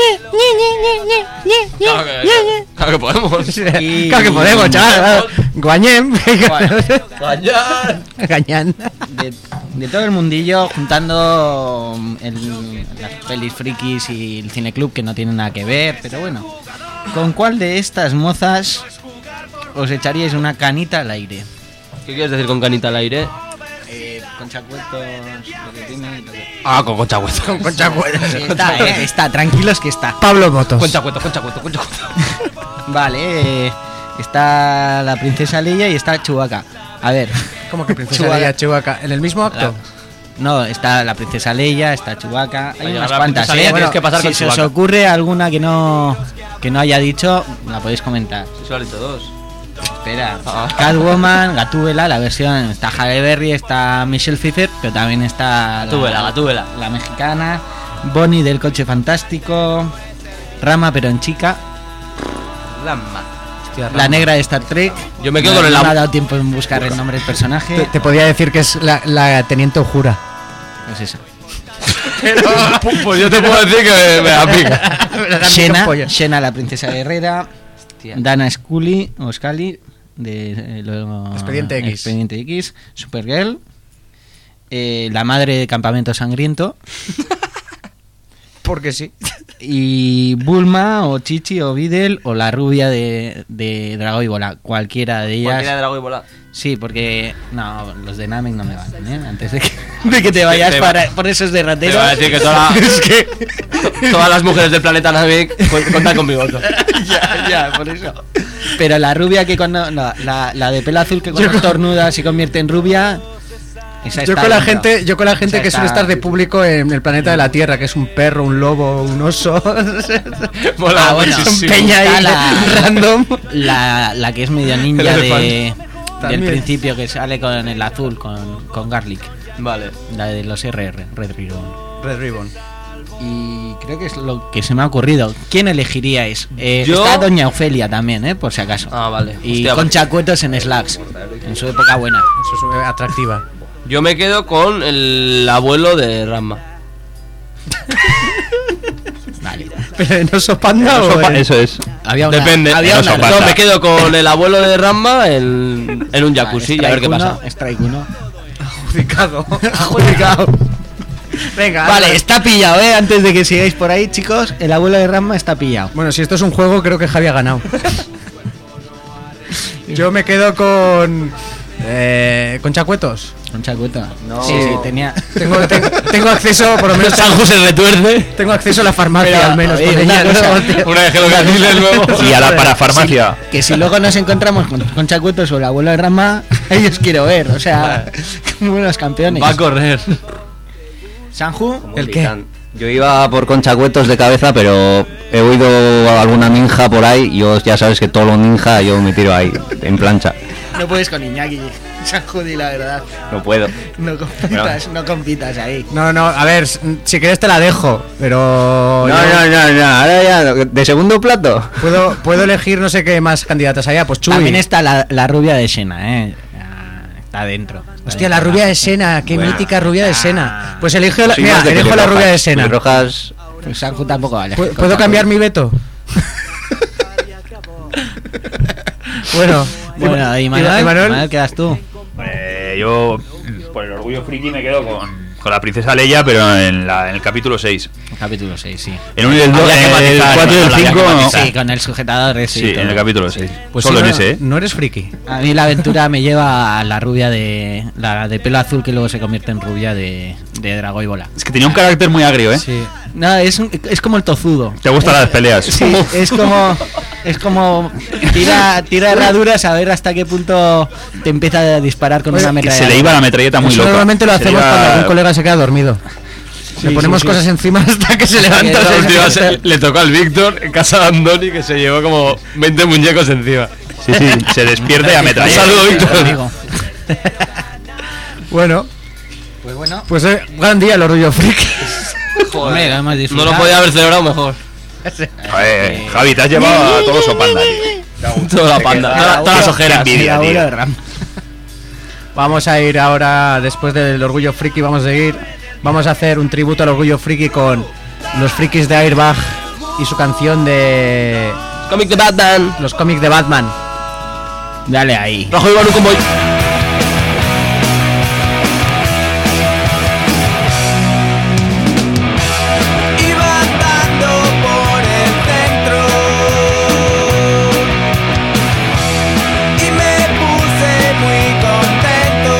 D: Claro que, claro que podemos.
E: Y-
C: Claro que podemos, chaval. Guañem.
D: Gañán.
C: Gañán.
E: de, de todo el mundillo, juntando el- las pelis frikis y el Cine Club, que no tienen nada que ver, pero bueno. ¿Con cuál de estas mozas os echaríais una canita al aire?
D: ¿Qué quieres decir con canita al aire?
E: Eh, Concha Cuetos, lo que tiene y lo que-
D: Ah, con concha hueso. Con concha
E: Está, eh, está, tranquilos que está.
C: Pablo Motos.
D: Concha hueso, concha hueso, concha hueso.
E: Vale, eh, está la princesa Leia y está Chewbacca. A ver,
C: ¿Cómo que princesa
E: Chewbacca.
C: Leia, Chewbacca? ¿En el mismo acto?
E: La- no, está la princesa Leia, está Chewbacca, hay
D: Para
E: unas
D: llegar a la
E: cuantas.
D: princesa Leia
E: ¿eh?
D: tienes que pasar
E: si
D: con
E: se os
D: Chewbacca.
E: ocurre alguna que no que no haya dicho, la podéis comentar.
D: Sí, solo he dicho dos.
E: Espera,
D: Ah.
E: Catwoman, Gatúbela, la versión, está Halle Berry, está Michelle Pfeiffer, pero también está
D: Gatúbela,
E: la,
D: Gatúbela.
E: la mexicana, Bonnie del Coche Fantástico, Rama, pero en chica.
D: Rama.
C: Hostia, Rama.
E: La negra de Star Trek.
D: Yo me quedo
E: no,
D: con el
E: no me
D: am-
E: ha dado tiempo en buscar el nombre del personaje.
C: Te, te podía decir que es la, la teniente Ojura.
E: Es esa.
D: Pues yo te puedo decir que me la pica.
E: Xena, Xena, la princesa guerrera. Dana Scully o Scully de eh, lo-
C: Expediente X.
E: Expediente X. Supergirl. Eh, la madre de Campamento Sangriento.
C: Porque sí.
E: Y Bulma o Chichi o Videl o la rubia de, de Drago y Bola. Cualquiera de ellas.
D: Cualquiera de Drago y Bola.
E: Sí, porque no, los de Namek no me valen, ¿eh? Antes de que, de que te vayas
D: te
E: para, por esos derrateros.
D: Te va a decir que, toda la-
E: Es que
D: todas las mujeres del planeta Namek cu- cuentan con mi voto.
E: ya, ya, por eso. Pero la rubia que cuando no, la, la de pelo azul que cuando estornuda se convierte en rubia. Esa
C: Yo
E: está
C: con la
E: dentro.
C: gente, yo con la gente
E: Esa
C: que suele
E: está-
C: estar de público en el planeta de la Tierra, que es un perro, un lobo, un oso.
D: Mola
E: Ah, bueno,
D: muchísimo.
C: Peña
E: Está
C: ahí
E: la-
C: random.
E: La, la que es medio ninja
C: El
E: de,
C: elefante.
E: del
C: También.
E: principio que sale con el azul, con, con Garlic.
D: Vale.
E: La de los R R, Red Ribbon.
C: Red Ribbon.
E: Y creo que es lo que se me ha ocurrido. ¿Quién elegiríais? Eh,
D: Yo-
E: Está Doña Ofelia también, ¿eh? Por si acaso.
D: Ah, vale.
E: Y
D: Hostia,
E: Concha Cuetos en Slacks. En su época buena.
C: Eso es eh, atractiva.
D: Yo me quedo con el abuelo de Ranma.
E: Vale.
C: ¿Pero en Oso Panda
G: Eso,
C: o
G: pa-
C: en-
G: eso es.
E: Había una,
D: Depende.
E: Había
G: No
E: una
G: son
D: Yo
G: pasa.
D: me quedo con el abuelo de Ranma en, en un jacuzzi y a ver qué pasa.
E: Strike uno.
C: Adjudicado. Adjudicado. Venga.
E: Vale,
C: anda.
E: está pillado, ¿eh? Antes de que sigáis por ahí, chicos. El abuelo de Ramma está pillado.
C: Bueno, si esto es un juego, creo que Javi ha ganado. Yo me quedo con. Eh, con Chacuetos.
E: Concha Cueto.
C: No.
E: Sí, sí, tenía.
C: Tengo, tengo, tengo acceso, por lo menos.
D: Sanju se retuerce.
C: Tengo acceso a la farmacia,
E: Pero,
C: al menos.
E: oye,
C: con
E: una
C: ella,
E: cosa,
C: ¿no?
D: Una vez que lo cancile luego.
G: Y a la parafarmacia.
E: Que si luego nos encontramos con Concha Cuetos o el abuelo de Ramma, ellos quiero ver. O sea, buenos campeones.
D: Va a correr.
E: Sanju,
C: ¿El qué?
G: Yo iba por conchacuetos de cabeza, pero he oído a alguna ninja por ahí. Yo ya sabes que todo lo ninja yo me tiro ahí, en plancha.
E: no puedes con Iñaki. Sanju, di la verdad.
G: No puedo.
E: No compitas, no compitas ahí.
C: No, no, a ver, si quieres te la dejo, pero.
G: No,
C: yo
G: no, no, no, ahora ya, ¿de segundo plato?
C: Puedo, puedo elegir no sé qué más candidatas allá, pues Chuy.
E: También está la, la rubia de Xena, ¿eh? Ah, Está dentro. Está
C: Hostia,
E: dentro.
C: la rubia de Sena, qué
G: Bueno.
C: mítica rubia de Sena. Pues elijo la,
G: Soy
C: mira,
G: más de
C: elijo la
G: pelirrojas.
C: rubia de Sena.
G: Pelirrojas.
E: Pues Sanju tampoco vale.
C: ¿Pu- ¿Puedo cambiar mi veto? Bueno,
E: Bueno, y Manuel,
C: Imanuel-
E: Manuel, quedas tú.
K: Eh, yo, por el orgullo friki, me quedo con, con la princesa Leia, pero en, la, en el capítulo seis.
E: Capítulo seis, sí.
K: En un, el, dos,
G: Habría que
K: en el
G: matizar,
K: cuatro y el
G: habría que
K: cinco, no.
G: matizar.
E: Sí, con el sujetador ese. y
K: Sí,
E: todo.
K: en el capítulo seis.
C: pues
K: Solo
C: sí,
K: en
C: no,
K: ese, ¿eh?
C: no eres friki.
E: A mí la aventura me lleva a la rubia de. La de pelo azul que luego se convierte en rubia de, de Drago y Bola.
K: Es que tenía un carácter muy agrio, ¿eh?
C: Sí.
E: No, es, un- es como el tozudo.
K: Te gustan las peleas.
E: Sí, es como. Es como. Tira, tira herraduras a ver hasta qué punto te empieza a disparar con
C: Oye,
E: una
C: que
K: Que
E: metralla.
K: se le iba la metralleta muy
C: Eso
K: loca.
C: normalmente lo
K: Se
C: hacemos
K: le iba-
C: cuando algún colega se queda dormido. Le
E: Sí,
C: ponemos
E: sí, sí.
C: cosas encima hasta que se
E: Hasta que
C: levanta.
E: se
C: o sea,
D: Última,
C: se-
D: se- le tocó al Víctor en casa de Andoni que se llevó como veinte muñecos encima.
K: Sí, sí, se despierta y a
D: Un
K: metralleta.
D: saludo, Víctor.
E: Amigo.
C: Bueno,
E: Pues bueno.
C: pues eh, gran día el orgullo friki.
E: Hombre, lo hemos
D: No
E: disfrutado.
D: lo podía haber celebrado mejor.
K: Joder, Javi, te has llevado a todos Opanda, tío.
D: Toda la panda, toda- todas las ojeras.
K: Qué envidia,
E: El abuelo
K: tío.
E: de Ram.
C: Vamos a ir ahora, después del orgullo friki, vamos a seguir. Vamos a hacer un tributo al orgullo friki con los frikis de Airbag y su canción de
D: Cómic de Batman.
C: los cómics de Batman.
E: Dale ahí.
D: Rajoy Banu Convoy.
J: Iba andando por el centro y me puse muy contento.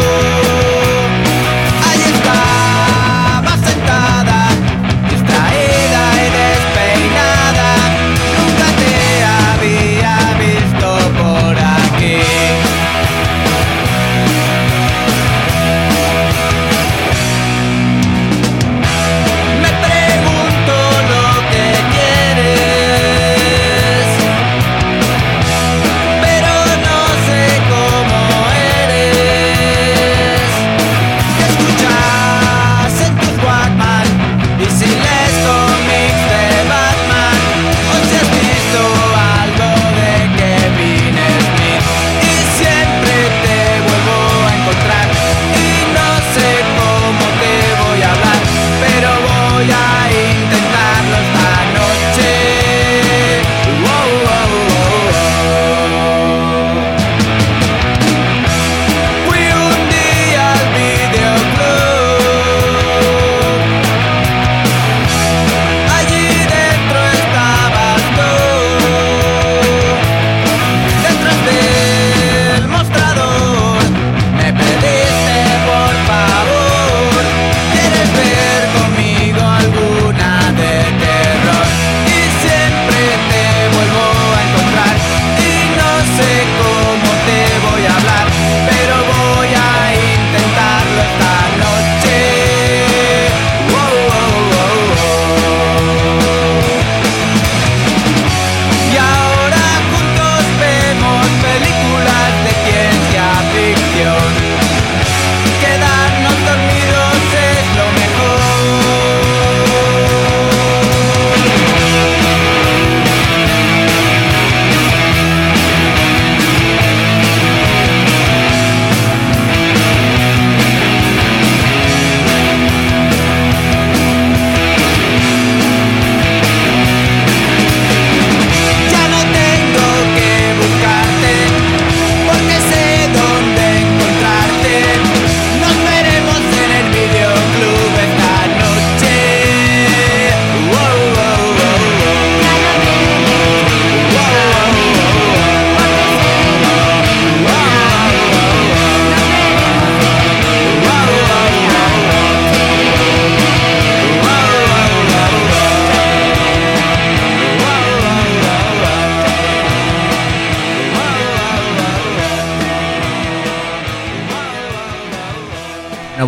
J: Ahí estaba sentada, distraída y despeinada. Nunca te había visto por aquí.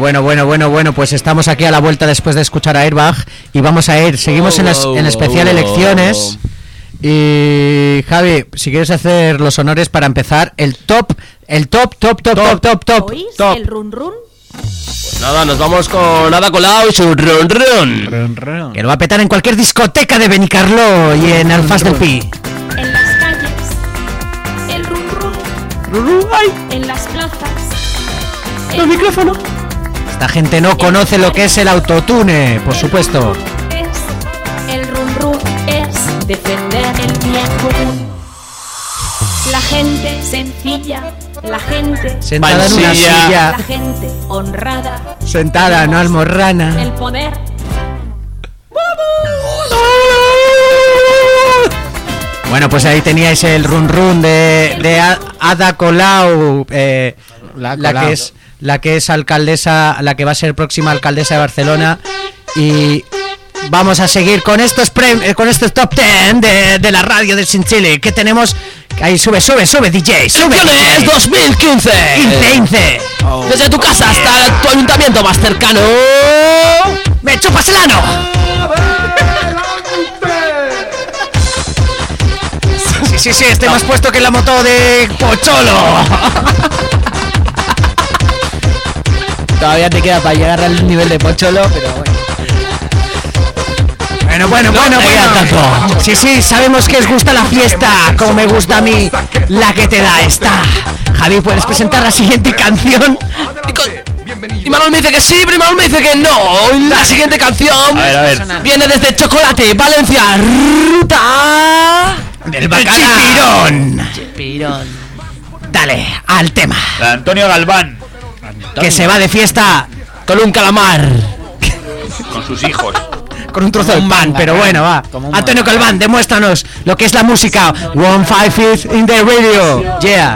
C: bueno, bueno, bueno, bueno, pues estamos aquí a la vuelta después de escuchar a Airbag y vamos a ir, seguimos en, las, en especial elecciones. Y Javi, si quieres hacer los honores para empezar el top, el top, top, top, top, top, top,
L: ¿Oís
C: top.
L: el run run?
D: Pues nada, nos vamos con Ada Colau y su run run.
E: Run, run.
C: Que lo va a petar en cualquier discoteca de Benicarló y en Alfaz del Pi.
L: En las calles, el run run. En las plazas, el micrófono.
C: Esta gente no conoce lo que es el autotune, por supuesto.
L: Es, el run run es defender el bien común. La gente sencilla, la gente
C: Sentada en una
D: Mansilla.
C: silla,
L: la gente honrada,
C: sentada, no almorrana.
L: el poder.
C: Bueno, pues ahí teníais el run run de, de A- Ada Colau, eh,
E: La
C: la
E: Colau.
C: que es la que es alcaldesa, la que va a ser próxima alcaldesa de Barcelona. Y vamos a seguir con estos prem- eh, con estos top ten de, de la radio del Chinchile. Que tenemos ahí, sube, sube, sube, D J, sube.
D: Elecciones
C: D J.
D: dos mil quince.
C: quince, quince.
D: Desde tu casa hasta tu ayuntamiento más cercano.
C: ¡Me chupas el ano! Sí, sí, sí, estoy más puesto que la moto de Pocholo.
E: Todavía te queda para llegar al nivel de Pocholo, pero bueno.
C: Bueno, bueno, bueno,
D: te
C: bueno.
D: queda tanto.
C: Sí, sí, sabemos que os gusta la fiesta, como me gusta a mí, la que te da esta. Javi, ¿puedes presentar la siguiente canción?
D: Y, con- y Manuel me dice que sí, pero Manuel me dice que no. Y la siguiente canción
K: A ver, a ver.
D: viene desde Chocolate, Valencia, Ruta
C: Del Chipirón.
E: Chipirón.
C: Dale, al tema.
K: De Antonio Galván,
C: Que se va de fiesta
D: con un calamar.
K: con sus hijos.
C: con un trozo de
E: un
C: pan,
E: manga,
C: pero
E: ¿no?
C: bueno, va.
E: Como un
C: Antonio
E: manga.
C: Calván, demuéstranos lo que es la música. One Five Fifth in the radio. Yeah.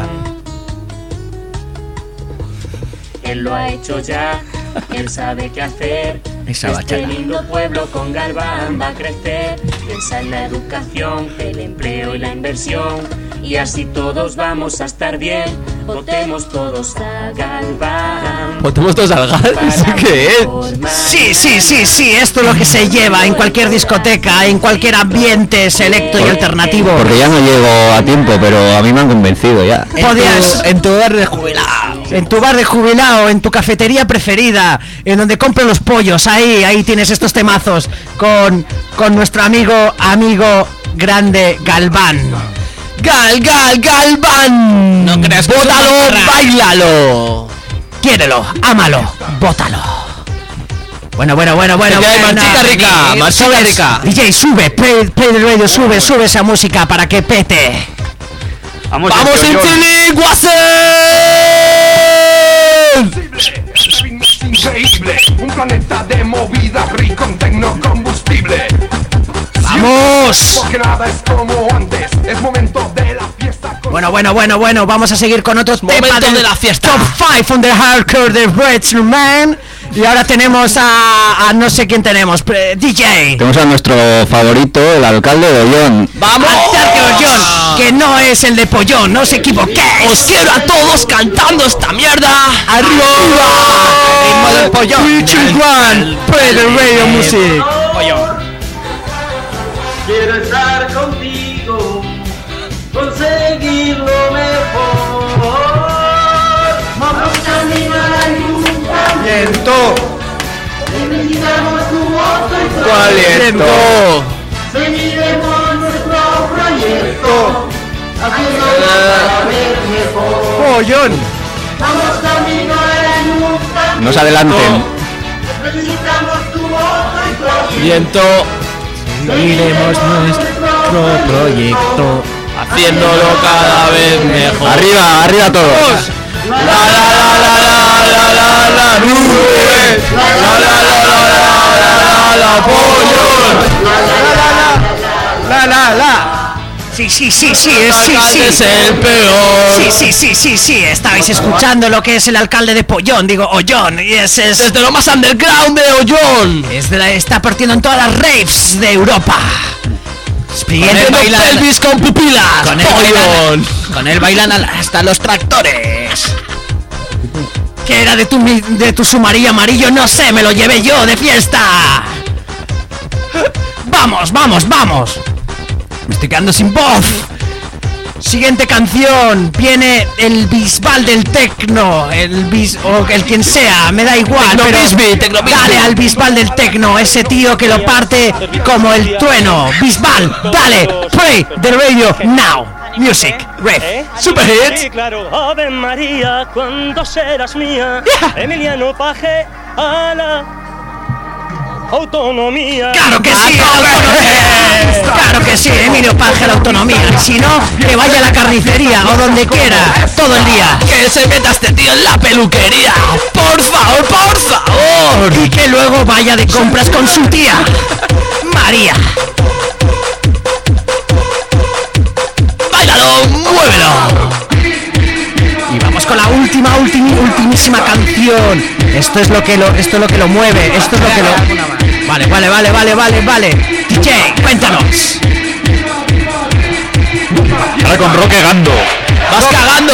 M: Él lo ha hecho ya, él sabe qué hacer.
C: Esa bachata.
M: Este lindo pueblo con Galván va a crecer. Piensa en la educación, el empleo y la inversión. Y así todos vamos a estar bien. Votemos todos a Galván.
D: Votemos todos al gas. ¿Qué es?
C: Sí, sí, sí, sí, esto es lo que se lleva en cualquier discoteca, en cualquier ambiente selecto y alternativo.
G: Porque ya no llego a tiempo, pero a mí me han convencido ya.
C: Podías,
E: En tu bar de jubilado.
C: en tu bar de jubilado, en tu cafetería preferida, en donde compren los pollos, ahí, ahí tienes estos temazos con, con nuestro amigo, amigo grande Galván.
D: Gal, Gal, Galván.
E: No creas que es
D: Bótalo,
E: una barra.
D: bailalo.
C: Quiérelo, ámalo, bótalo. Bueno, bueno, bueno, bueno,
D: Que hay
C: bueno.
D: marchita rica,
C: Eh,
D: marchita
C: subes,
D: rica.
C: D J, sube, play, play the radio, sube, sube esa música para que pete.
K: Vamos,
D: ¡Vamos en
K: Sergio John.
D: Chile, Guasen!
N: Increíble, un planeta de movida rico en tecnocombustible.
C: ¡Vamos!
N: Porque nada es como antes, es momento de la fiesta.
C: Bueno, bueno, bueno, bueno, vamos a seguir con otros
D: Momento
C: temas
D: de la fiesta.
C: Top five on the hardcore de Rich Man. Y ahora tenemos a, a no sé quién tenemos, pre- D J.
G: Tenemos a nuestro favorito, el alcalde de Ollón.
D: ¡Vamos!
C: Sergio Ollón, que no es el de Pollón, no os equivoquéis.
D: Os quiero a todos cantando esta mierda.
C: ¡Arriba! ¡Ritmo del Pollón! Rich One, play the radio music.
J: Quiero estar contigo, conseguir lo mejor. Vamos camino al ayuntamiento. Necesitamos tu voto y tu
D: aliento.
J: Seguiremos nuestro proyecto, haciendo cada vez mejor.
C: Pollón.
J: Vamos camino al ayuntamiento.
G: No se adelanten.
J: Necesitamos tu voto y tu aliento.
D: Viento.
C: Seguiremos nuestro proyecto.
D: Haciéndolo cada vez mejor.
G: Arriba, arriba todos.
D: La la la la la la la la nube. La la la la la la la la pollo.
C: La la la. Sí, sí, sí, sí, es, sí,
D: Alcalde es
C: sí.
D: el peor.
C: Sí, sí, sí, sí, sí, estabais escuchando lo que es el alcalde de Pollón, digo Ollón, y ese es,
D: Desde lo más underground de Ollón.
C: es de la- está partiendo en todas las raves de Europa. Siguiente
D: Haciendo
C: bailando.
D: pelvis con pupilas.
E: Con él
D: Pollón.
E: bailan, con él bailan al- hasta los tractores.
C: ¿Qué era de tu, de tu sumarillo amarillo? No sé, me lo llevé yo de fiesta. Vamos, vamos, vamos. Me estoy quedando sin voz. Siguiente canción. Viene el Bisbal del tecno. El bis o el quien sea, me da igual.
D: Tecno
C: Pero
D: Bisbi, Tecno Bisbi.
C: dale al Bisbal del tecno. Ese tío que lo parte como el trueno. Bisbal, dale. Play the radio now. Music, ref, super hits.
O: Sí, claro, Ave María, cuando serás mía, Emiliano Paje a la autonomía.
C: Claro que sí, autonomía. Claro que sí, Emilio Paje a la autonomía. Y si no, que vaya a la carnicería o donde quiera, todo el día.
D: Que se meta este tío en la peluquería. Por favor, por favor.
C: Y que luego vaya de compras con su tía, María. ¡Muévelo! Y vamos con la última, última, ultimísima canción. Esto es lo que lo, esto es lo que lo mueve. Esto es lo que lo. Vale, vale, vale, vale, vale, vale. D J, cuéntanos.
K: Ahora con Roque Gando.
D: ¡Vas cagando!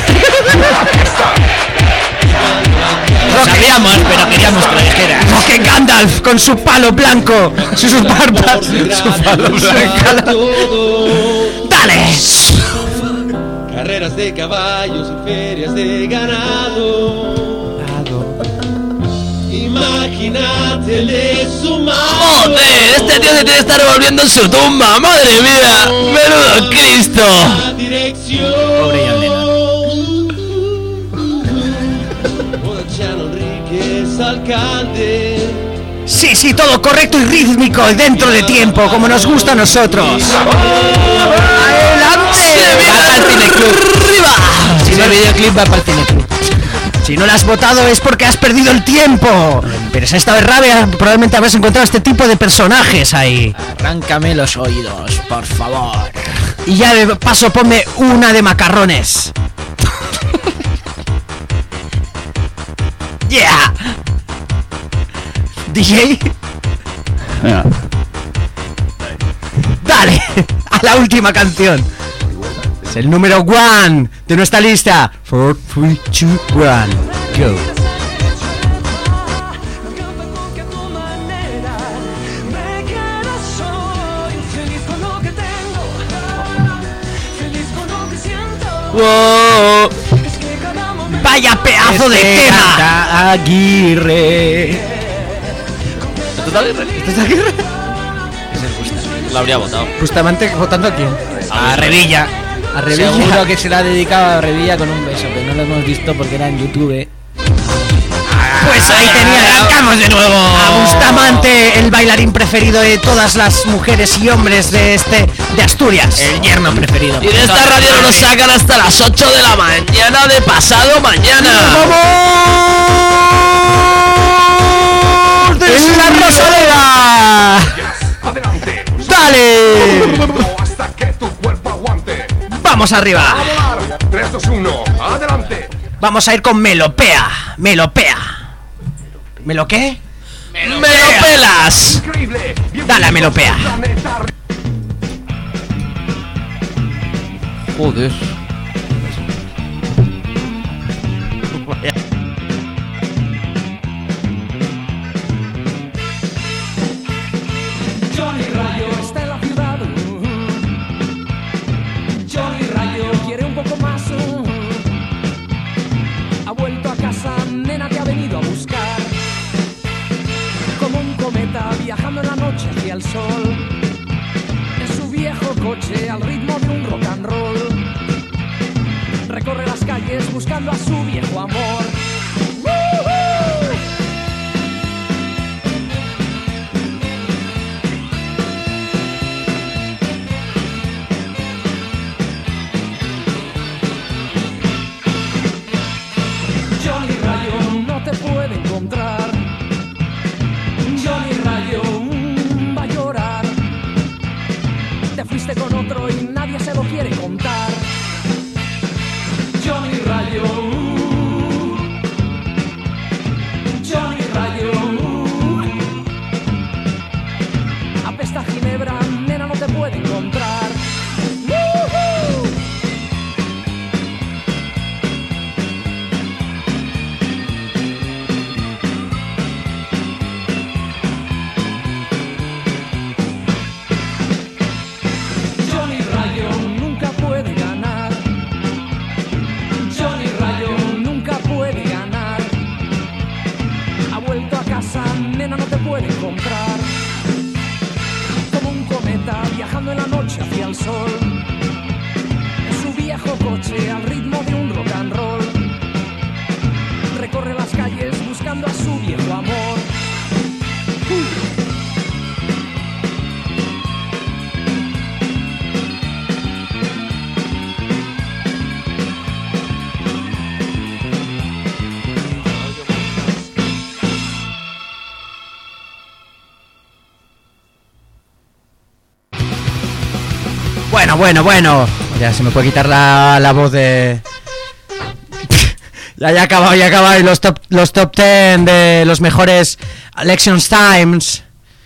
E: Lo sabíamos, pero queríamos que lo dijera.
C: Roque Gandalf con su palo blanco, sus, sus barbas, su palo blanco. Dale.
P: Carreras de caballos y ferias de ganado. Imagínate el sumado.
D: ¡Joder! Este tío se tiene que estar revolviendo en su tumba. ¡Madre mía! ¡Menudo Cristo!
E: Pobre John Lennon.
C: Sí, sí, todo correcto y rítmico y dentro de tiempo, como nos gusta a nosotros. ¡Adelante!
E: Va para el cineclub. Si no el videoclip va para el cineclub.
C: Si no lo has votado es porque has perdido el tiempo. Pero si esta vez rabia, probablemente habrás encontrado este tipo de personajes ahí.
E: Arráncame los oídos, por favor.
C: Y ya de paso ponme una de macarrones. Yeah. D J.
K: Venga.
C: Dale a la última canción. Es el número one de nuestra lista. four, three, two, one, go.
D: Wow.
C: Vaya pedazo de tema.
E: Aguirre.
D: ¿Esto es Aguirre?
C: ¿Esto es Aguirre?
D: Lo habría votado.
C: Justamente votando a quién.
E: A Revilla.
C: A Revilla.
E: Seguro que se la ha dedicado a Revilla con un beso, pero no lo hemos visto porque era en YouTube.
C: Pues ahí tenía, arrancamos de nuevo a Bustamante, el bailarín preferido de todas las mujeres y hombres de este de Asturias.
E: El yerno preferido.
D: Y de esta radio no nos sacan hasta las ocho de la mañana de pasado mañana.
C: ¡Vamos! ¡En la Rosaleda!
N: Adelante.
C: ¡Dale!
N: Hasta que tu cuerpo aguante.
C: ¡Vamos arriba!
N: tres, dos, uno, adelante.
C: Vamos a ir con Melopea. Melopea. ¿Melo qué?
D: ¡Me lo pelas!
N: Increíble.
C: Dale a Melopea.
D: Joder.
Q: Johnny Rayo está en la ciudad. Johnny Rayo quiere un poco más. Ha vuelto a casa, nena, te ha venido a buscar. Como un cometa viajando en la noche hacia el sol. En su viejo coche al ritmo de un rock and roll. Recorre las calles buscando a su viejo amor. Johnny Rayo no te puede encontrar. Johnny Rayo mm, va a llorar. Te fuiste con otro y nadie se lo quiere contar. Johnny Rayo mm, Johnny Rayo mm, apesta a Ginebra, nena, no te puede encontrar. ¡Woohoo! noche hacia el sol. En su viejo coche al ritmo de un rock and roll. Recorre las calles buscando a su viejo amor.
C: Bueno, bueno, bueno. Ya se me puede quitar la, la voz de... ya, ya ha acabado, ya ha acabado. Y los top, los top ten de los mejores Elections Times.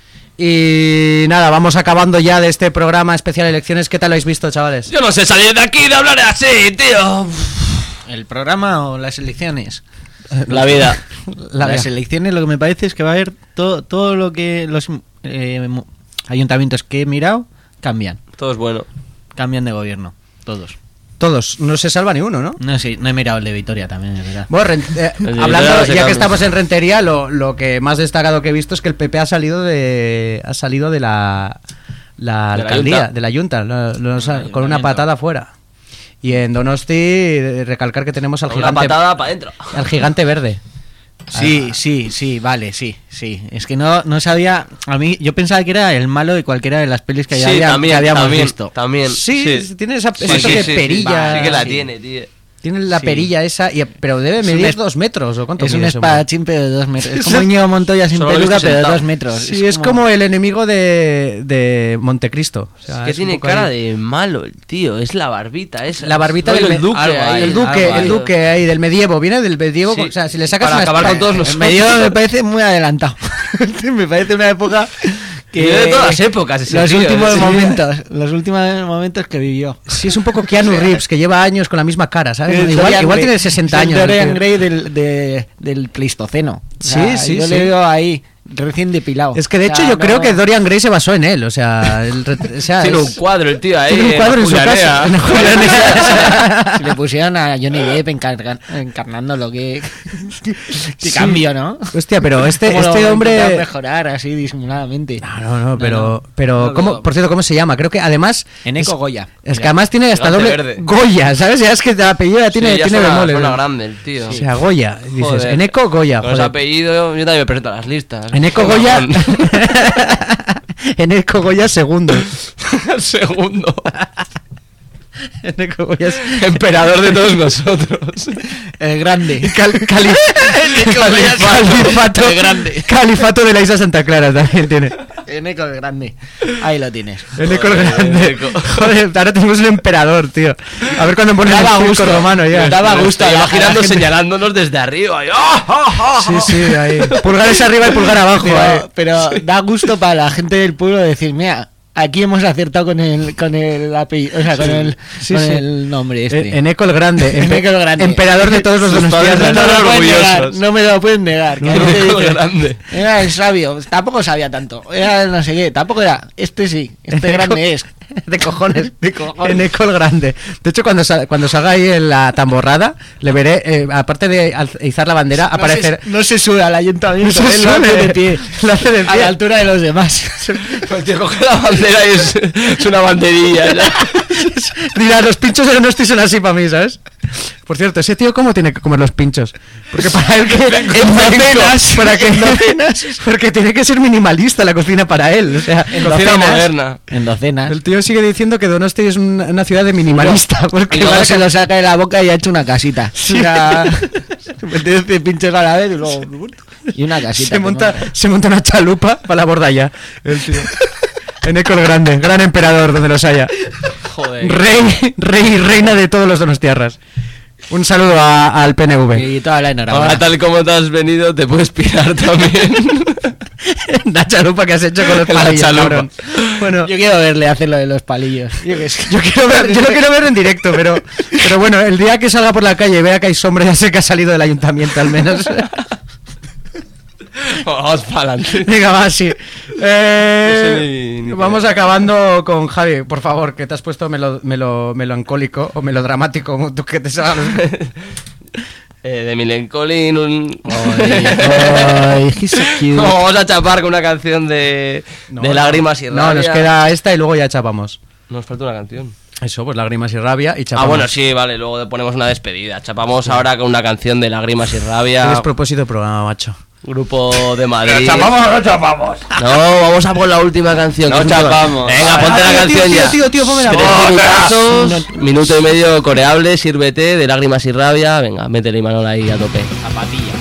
C: Y nada, vamos acabando ya de este programa especial elecciones. ¿Qué tal lo habéis visto, chavales?
D: Yo no sé salir de aquí de hablar así, tío.
E: ¿El programa o las elecciones?
D: La vida.
E: La las vida. Elecciones, lo que me parece es que va a haber todo, todo lo que los eh, ayuntamientos que he mirado cambian.
D: Todo es bueno.
E: Cambian de gobierno, todos.
C: Todos, no se salva ni uno, ¿no?
E: No, sí, no he mirado el de Vitoria también, es verdad.
C: Bueno, rent, eh, hablando, ya que estamos en Rentería, lo, lo que más destacado que he visto es que el P P ha salido de ha salido de la, la
D: ¿De
C: alcaldía,
D: la
C: de la Junta, lo, lo, con una patada fuera. Y en Donosti, recalcar que tenemos al
D: con
C: gigante...
D: Una patada para adentro.
C: Al gigante verde.
E: Sí, ah, sí, sí, vale, sí, sí. Es que no, no sabía. A mí, yo pensaba que era el malo de cualquiera de las pelis que,
D: sí,
E: ya había,
D: también,
E: que habíamos
D: también,
E: visto.
D: También.
C: Sí, sí. Tiene esa,
D: sí,
C: ese
D: sí,
C: toque
D: sí,
C: perilla.
D: Sí, sí que la
C: sí.
D: tiene, tío.
C: Tiene la
E: Sí.
C: perilla esa, y, pero debe medir es dos metros. ¿O cuánto
E: es
C: mide
E: un
C: ese
E: espadachín, pero de dos metros. Es como Íñigo Montoya sin
D: Solo
E: peluca,
D: viste
E: pero de
D: sentado.
E: dos metros.
C: Sí, es como, como el enemigo de, de Montecristo. O sea,
D: es que
C: es
D: tiene
C: poco
D: cara
C: ahí.
D: de malo el tío. Es la barbita esa.
C: La barbita
D: No,
C: del
D: el duque.
C: algo
D: ahí,
C: el duque,
D: algo
C: el
D: ahí.
C: duque ahí del medievo. Viene del medievo.
D: Sí.
C: O sea, si le sacas
D: Para
C: una
D: acabar
C: espada-
D: con todos los
E: El medievo me parece muy adelantado. Me parece una época que
D: Vive de todas las épocas ese
E: los
D: tío,
E: últimos
D: sí.
E: momentos, los últimos momentos que vivió.
C: Sí, es un poco Keanu Reeves, que lleva años con la misma cara, ¿sabes?
E: El
C: Igual,
E: Dorian
C: igual
E: Gray.
C: tiene sesenta
E: Es
C: años.
E: el
C: el
E: Dorian
C: tío.
E: Gray del, de- del Pleistoceno. O
C: Sí,
E: sea,
C: sí,
E: yo
C: sí.
E: le veo ahí recién depilado.
C: Es que de
E: O
C: hecho
E: sea,
C: yo
E: no-
C: creo que Dorian Gray se basó en él, o sea, el ret- o sea,
D: Tiene
C: es-
D: un cuadro el tío ahí.
C: tiene un cuadro en su
D: Julianea.
C: casa. En Julianea.
E: Si le pusieron a Johnny Depp encarga- encarnando lo que... Qué
C: Sí.
E: cambio, ¿no?
C: Hostia, pero este,
E: ¿Cómo lo
C: este
E: van a
C: hombre...
E: intentar mejorar así disimuladamente.
C: No, no, no, pero,
E: no.
C: pero
E: No,
C: ¿cómo,
E: no.
C: por cierto, ¿cómo se llama? Creo que además...
E: Eneco
C: es-
E: Goya.
C: Es que además tiene hasta
D: Gigante
C: doble...
D: verde.
C: Goya, ¿sabes? Ya es que el apellido ya tiene,
D: Sí, ya
C: tiene
D: suena-
C: bemoles.
D: suena
C: ¿no?
D: grande el tío.
C: O sea, Goya. Dices,
D: Joder.
C: Eneco Goya,
D: Con ese
C: joder.
D: apellido yo también me presento a las listas.
C: Eneco Goya... Eneco Goya segundo.
D: Segundo.
C: Eneco Goya...
D: Emperador de todos nosotros.
E: El grande.
C: Cal, cali- califato,
E: El grande.
C: califato de la isla Santa Clara también tiene.
E: Eneco el grande. Ahí lo tienes.
C: Eneco el
D: Joder,
C: grande.
D: Eneco.
C: Joder, ahora tenemos un emperador, tío. A ver cuándo ponen el
E: Daba
C: circo
E: gusto.
C: romano ya.
E: Daba
D: Me
E: gusto
D: estoy
E: a la-
D: imaginando
E: a la gente.
D: señalándonos desde arriba. y ¡ah, ah, ah,
C: Sí,
D: ah!
C: sí, ahí. Pulgares arriba y pulgar abajo. ahí.
E: Pero, pero da gusto para la gente del pueblo decir, mira, aquí hemos acertado con el con el apellido, o sea, con el
C: Sí,
E: con
C: sí.
E: el nombre este.
C: En- Eneco el grande.
E: Eneco el grande.
C: Emperador de todos los
D: Sus padres
C: donostiarras.
E: no, me
D: están
E: lo pueden negar,
D: orgullosos.
E: no me lo pueden negar. que
D: No,
E: a veces
D: Eneco el
E: dicen,
D: grande.
E: Era el sabio, tampoco sabía tanto. Era el no sé qué, tampoco era. Este sí, este
C: Eneco-
E: grande es.
C: De cojones.
E: De cojones.
C: Eneco el grande. De hecho, cuando, sal- cuando salga ahí en la tamborrada, le veré, eh, aparte de al- izar la bandera, aparecer.
E: No se, no se sube al ayuntamiento,
C: No se
E: él lo hace
C: sube.
E: de pie.
C: Lo hace de
E: A
C: pie.
E: la altura de los demás.
D: Pues tío, coge la bandera y es, es una banderilla. ¿ya?
C: Dirá, los pinchos de Donosti son así para mí, ¿sabes? Por cierto, ese tío, ¿cómo tiene que comer los pinchos? Porque para él que en docenas, para que en docenas, porque tiene que ser minimalista la cocina para él, o sea,
E: En
D: Cocina
E: docenas.
D: moderna.
E: En docenas.
C: el tío sigue diciendo que Donosti es una, una ciudad de minimalista, porque
E: Y luego
C: va a
E: se lo saca de la boca y ha hecho una casita. O sea, mete pinches a la vez y luego. Y una casita.
C: se monta, se monta una chalupa para la bordalla, el tío. Eneco el grande, gran emperador donde los haya.
D: Joder.
C: Rey, rey y reina de todos los donostiarras. Un saludo a- al P N V.
E: Y toda la enhorabuena.
D: Ahora tal como te has venido te puedes pirar también.
C: La chalupa que has hecho con los
D: La
C: palillos,
D: chalupa.
C: cabrón. Bueno,
E: Yo quiero verle hacer lo de los palillos. Yo qué sé.
C: yo quiero ver, yo lo quiero ver en directo, pero, pero bueno, el día que salga por la calle y vea que hay sombra, ya sé que ha salido del ayuntamiento al menos.
D: Vamos para adelante.
C: Venga, va, sí. Eh,
D: No sé ni- ni
C: vamos
D: por-
C: acabando con Javi, por favor, que te has puesto melo, melo- melancólico o melodramático, como tú que te sabes.
D: Eh, de Milencolin, un...
E: Ay, he's so cute.
D: Vamos a chapar con una canción de,
C: No,
D: de
C: no.
D: lágrimas y
C: No, nos
D: rabia.
C: queda esta y luego ya chapamos.
D: Nos falta una canción.
C: Eso, pues Lágrimas y Rabia y chapamos.
D: Ah, bueno, sí, vale, luego ponemos una despedida. Chapamos sí. ahora con una canción de Lágrimas y Rabia.
C: Qué despropósito programa, macho.
D: Grupo de Madrid.
K: ¿Pero chapamos o no chapamos?
D: No, vamos a por la última canción.
K: No chapamos.
D: Venga,
K: Ay,
D: ponte
K: ay,
D: la
K: tío,
D: canción
K: tío,
D: ya.
K: tío, tío, ponme la
D: Tres
K: voz.
D: minutazos, minuto y medio coreable, sírvete, de Lágrimas y Rabia. Venga, métele Imanol ahí a tope.
E: Zapatilla.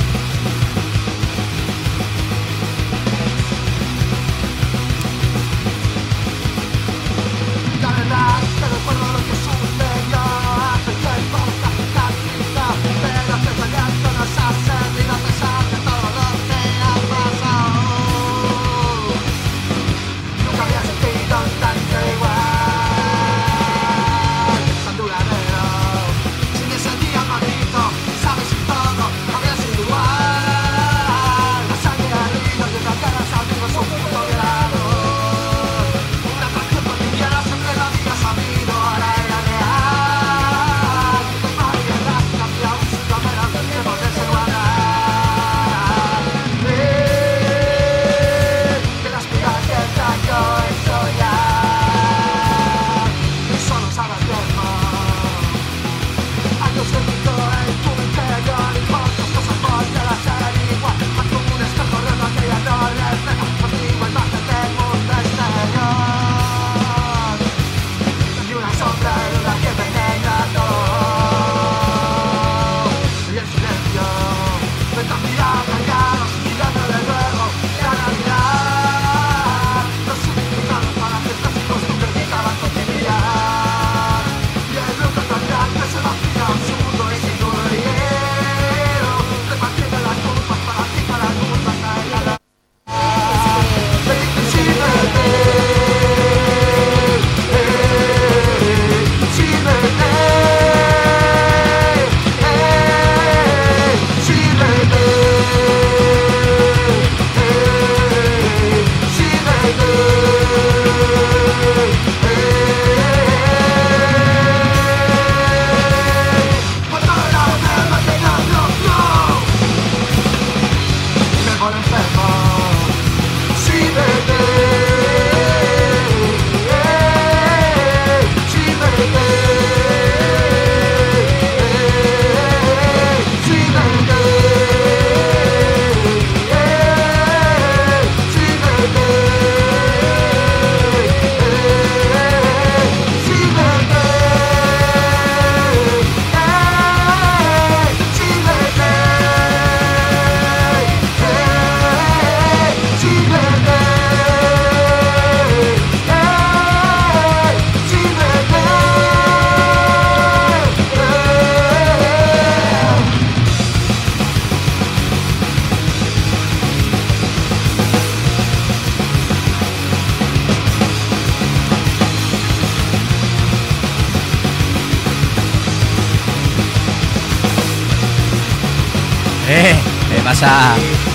C: Eh, ¿qué pasa?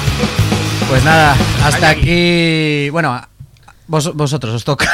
C: Pues nada, hasta aquí. Bueno, vos, vosotros os toca.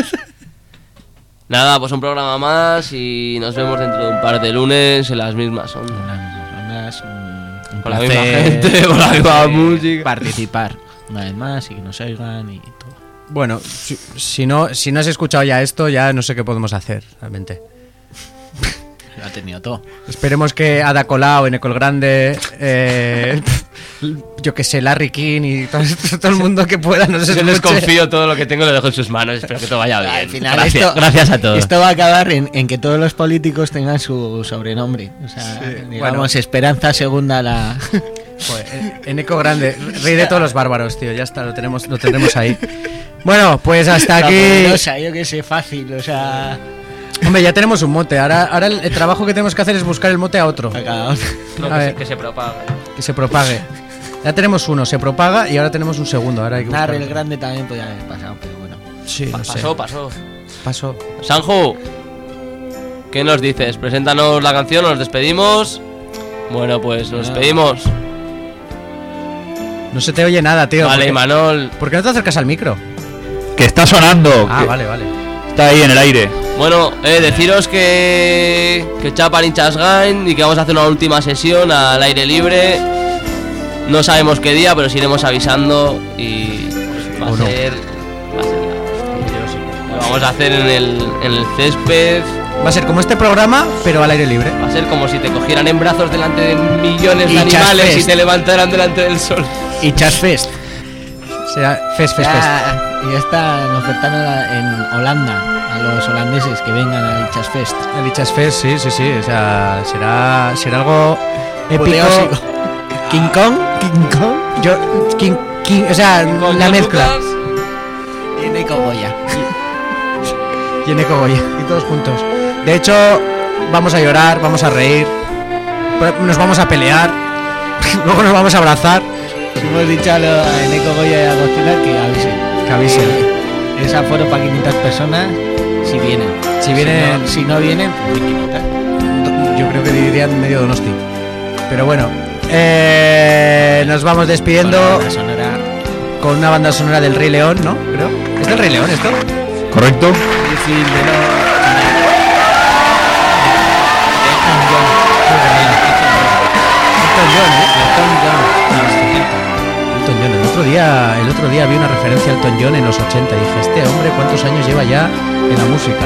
D: Nada, pues un programa más y nos vemos dentro de un par de lunes en las mismas ondas. Con la misma gente, con la misma música.
E: Participar una vez más y que nos oigan y todo.
C: Bueno, si, si no si no has escuchado ya esto, ya no sé qué podemos hacer, realmente.
E: Lo ha tenido todo.
C: Esperemos que Ada Colau, Eneco el Grande, eh, yo que sé, Larry King y todo, todo el mundo que pueda nos escuche.
D: Yo les confío todo lo que tengo y lo dejo en sus manos. Espero que todo vaya bien.
E: Al final
D: gracias,
E: esto,
D: gracias a todos.
E: Esto va a acabar en, en que todos los políticos tengan su sobrenombre. O sea, sí, digamos, bueno. Esperanza Segunda la...
C: Joder, Eneco Grande, rey de todos los bárbaros, tío. Ya está, lo tenemos, lo tenemos ahí. Bueno, pues hasta
E: la
C: aquí.
E: Poderosa, yo que sé, fácil, o sea...
C: Hombre, ya tenemos un mote. Ahora, ahora el, el trabajo que tenemos que hacer es buscar el mote a otro.
D: A cada otro. No, a que, ver, se, que se propague.
C: Que se propague. Ya tenemos uno, se propaga y ahora tenemos un segundo. Ahora hay que
E: Narre el Grande también podía haber pasado, pero bueno.
C: Sí, no
D: pasó,
C: sé.
D: pasó.
C: Pasó.
D: Sanju, ¿qué nos dices? Preséntanos la canción, nos despedimos. Bueno, pues nos despedimos.
C: No se te oye nada, tío.
D: Vale, porque... Manol.
C: ¿Por qué no te acercas al micro?
K: Que está sonando.
C: Ah,
K: que
C: vale, vale.
K: Está ahí en el aire.
D: Bueno, eh, deciros que que chapan hinchas gain y que vamos a hacer una última sesión al aire libre. No sabemos qué día, pero os iremos avisando y va a, no. ser, va a ser. Va a ser. vamos a hacer en el, en el césped.
C: Va a ser como este programa, pero al aire libre.
D: Va a ser como si te cogieran en brazos delante de millones de
C: Y
D: animales
C: Chasfest.
D: y te levantaran delante del sol.
C: Y Chasfest. Será Fest, Fest, Fest.
E: Ya, ya están ofertando la- en Holanda a los holandeses que vengan al Chasfest.
C: El Chasfest, sí, sí, sí. O sea, será, será algo épico.
E: Apoteósico.
C: King Kong. King Kong. Yo, King, King, o sea, la mezcla.
E: Y Neko Goya.
C: Y Neko Goya. Y todos juntos. De hecho, vamos a llorar, vamos a reír, nos vamos a pelear, luego nos vamos a abrazar.
E: Hemos dicho a, lo, a Neko Goya y a Godzilla que avisen.
C: Que avisen.
E: Eh, es aforo para quinientas personas si vienen.
C: Si vienen-
E: Si no, si no vienen, pues quinientas.
C: Yo creo que dirían medio Donosti. Pero bueno, eh, nos vamos despidiendo
E: Con la banda sonora.
C: con una banda sonora del Rey León, ¿no? Creo. ¿Es del Rey León esto?
K: ¿Correcto?
E: Sí, de no-
C: Elton John, ¿eh? Elton John. El otro día, el otro día vi una referencia a Elton John en los ochenta y dije, este hombre cuántos años lleva ya en la música.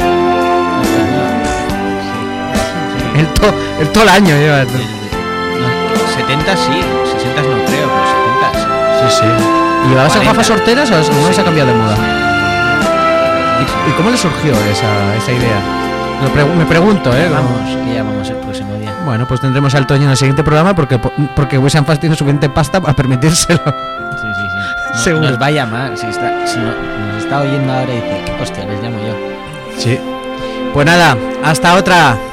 C: El, to, el todo el año lleva.
E: No, setenta sí, sesenta no creo, pero setenta sí.
C: Sí, sí. ¿Y llevabas
E: cuarenta.
C: gafas horteras o no se ha cambiado de moda? ¿Y, y cómo le surgió esa, esa idea? Lo pregu- me pregunto, ¿eh?
E: Vamos, que ya vamos el próximo día.
C: Bueno, pues tendremos a Elton John en el siguiente programa porque, porque Wes and Fast tiene suficiente pasta para permitírselo.
E: Sí, sí, sí. No-
C: Seguro.
E: Nos va a llamar, si, está, si no, nos está oyendo ahora y dice, hostia, les llamo yo.
C: Sí. Pues nada, hasta otra.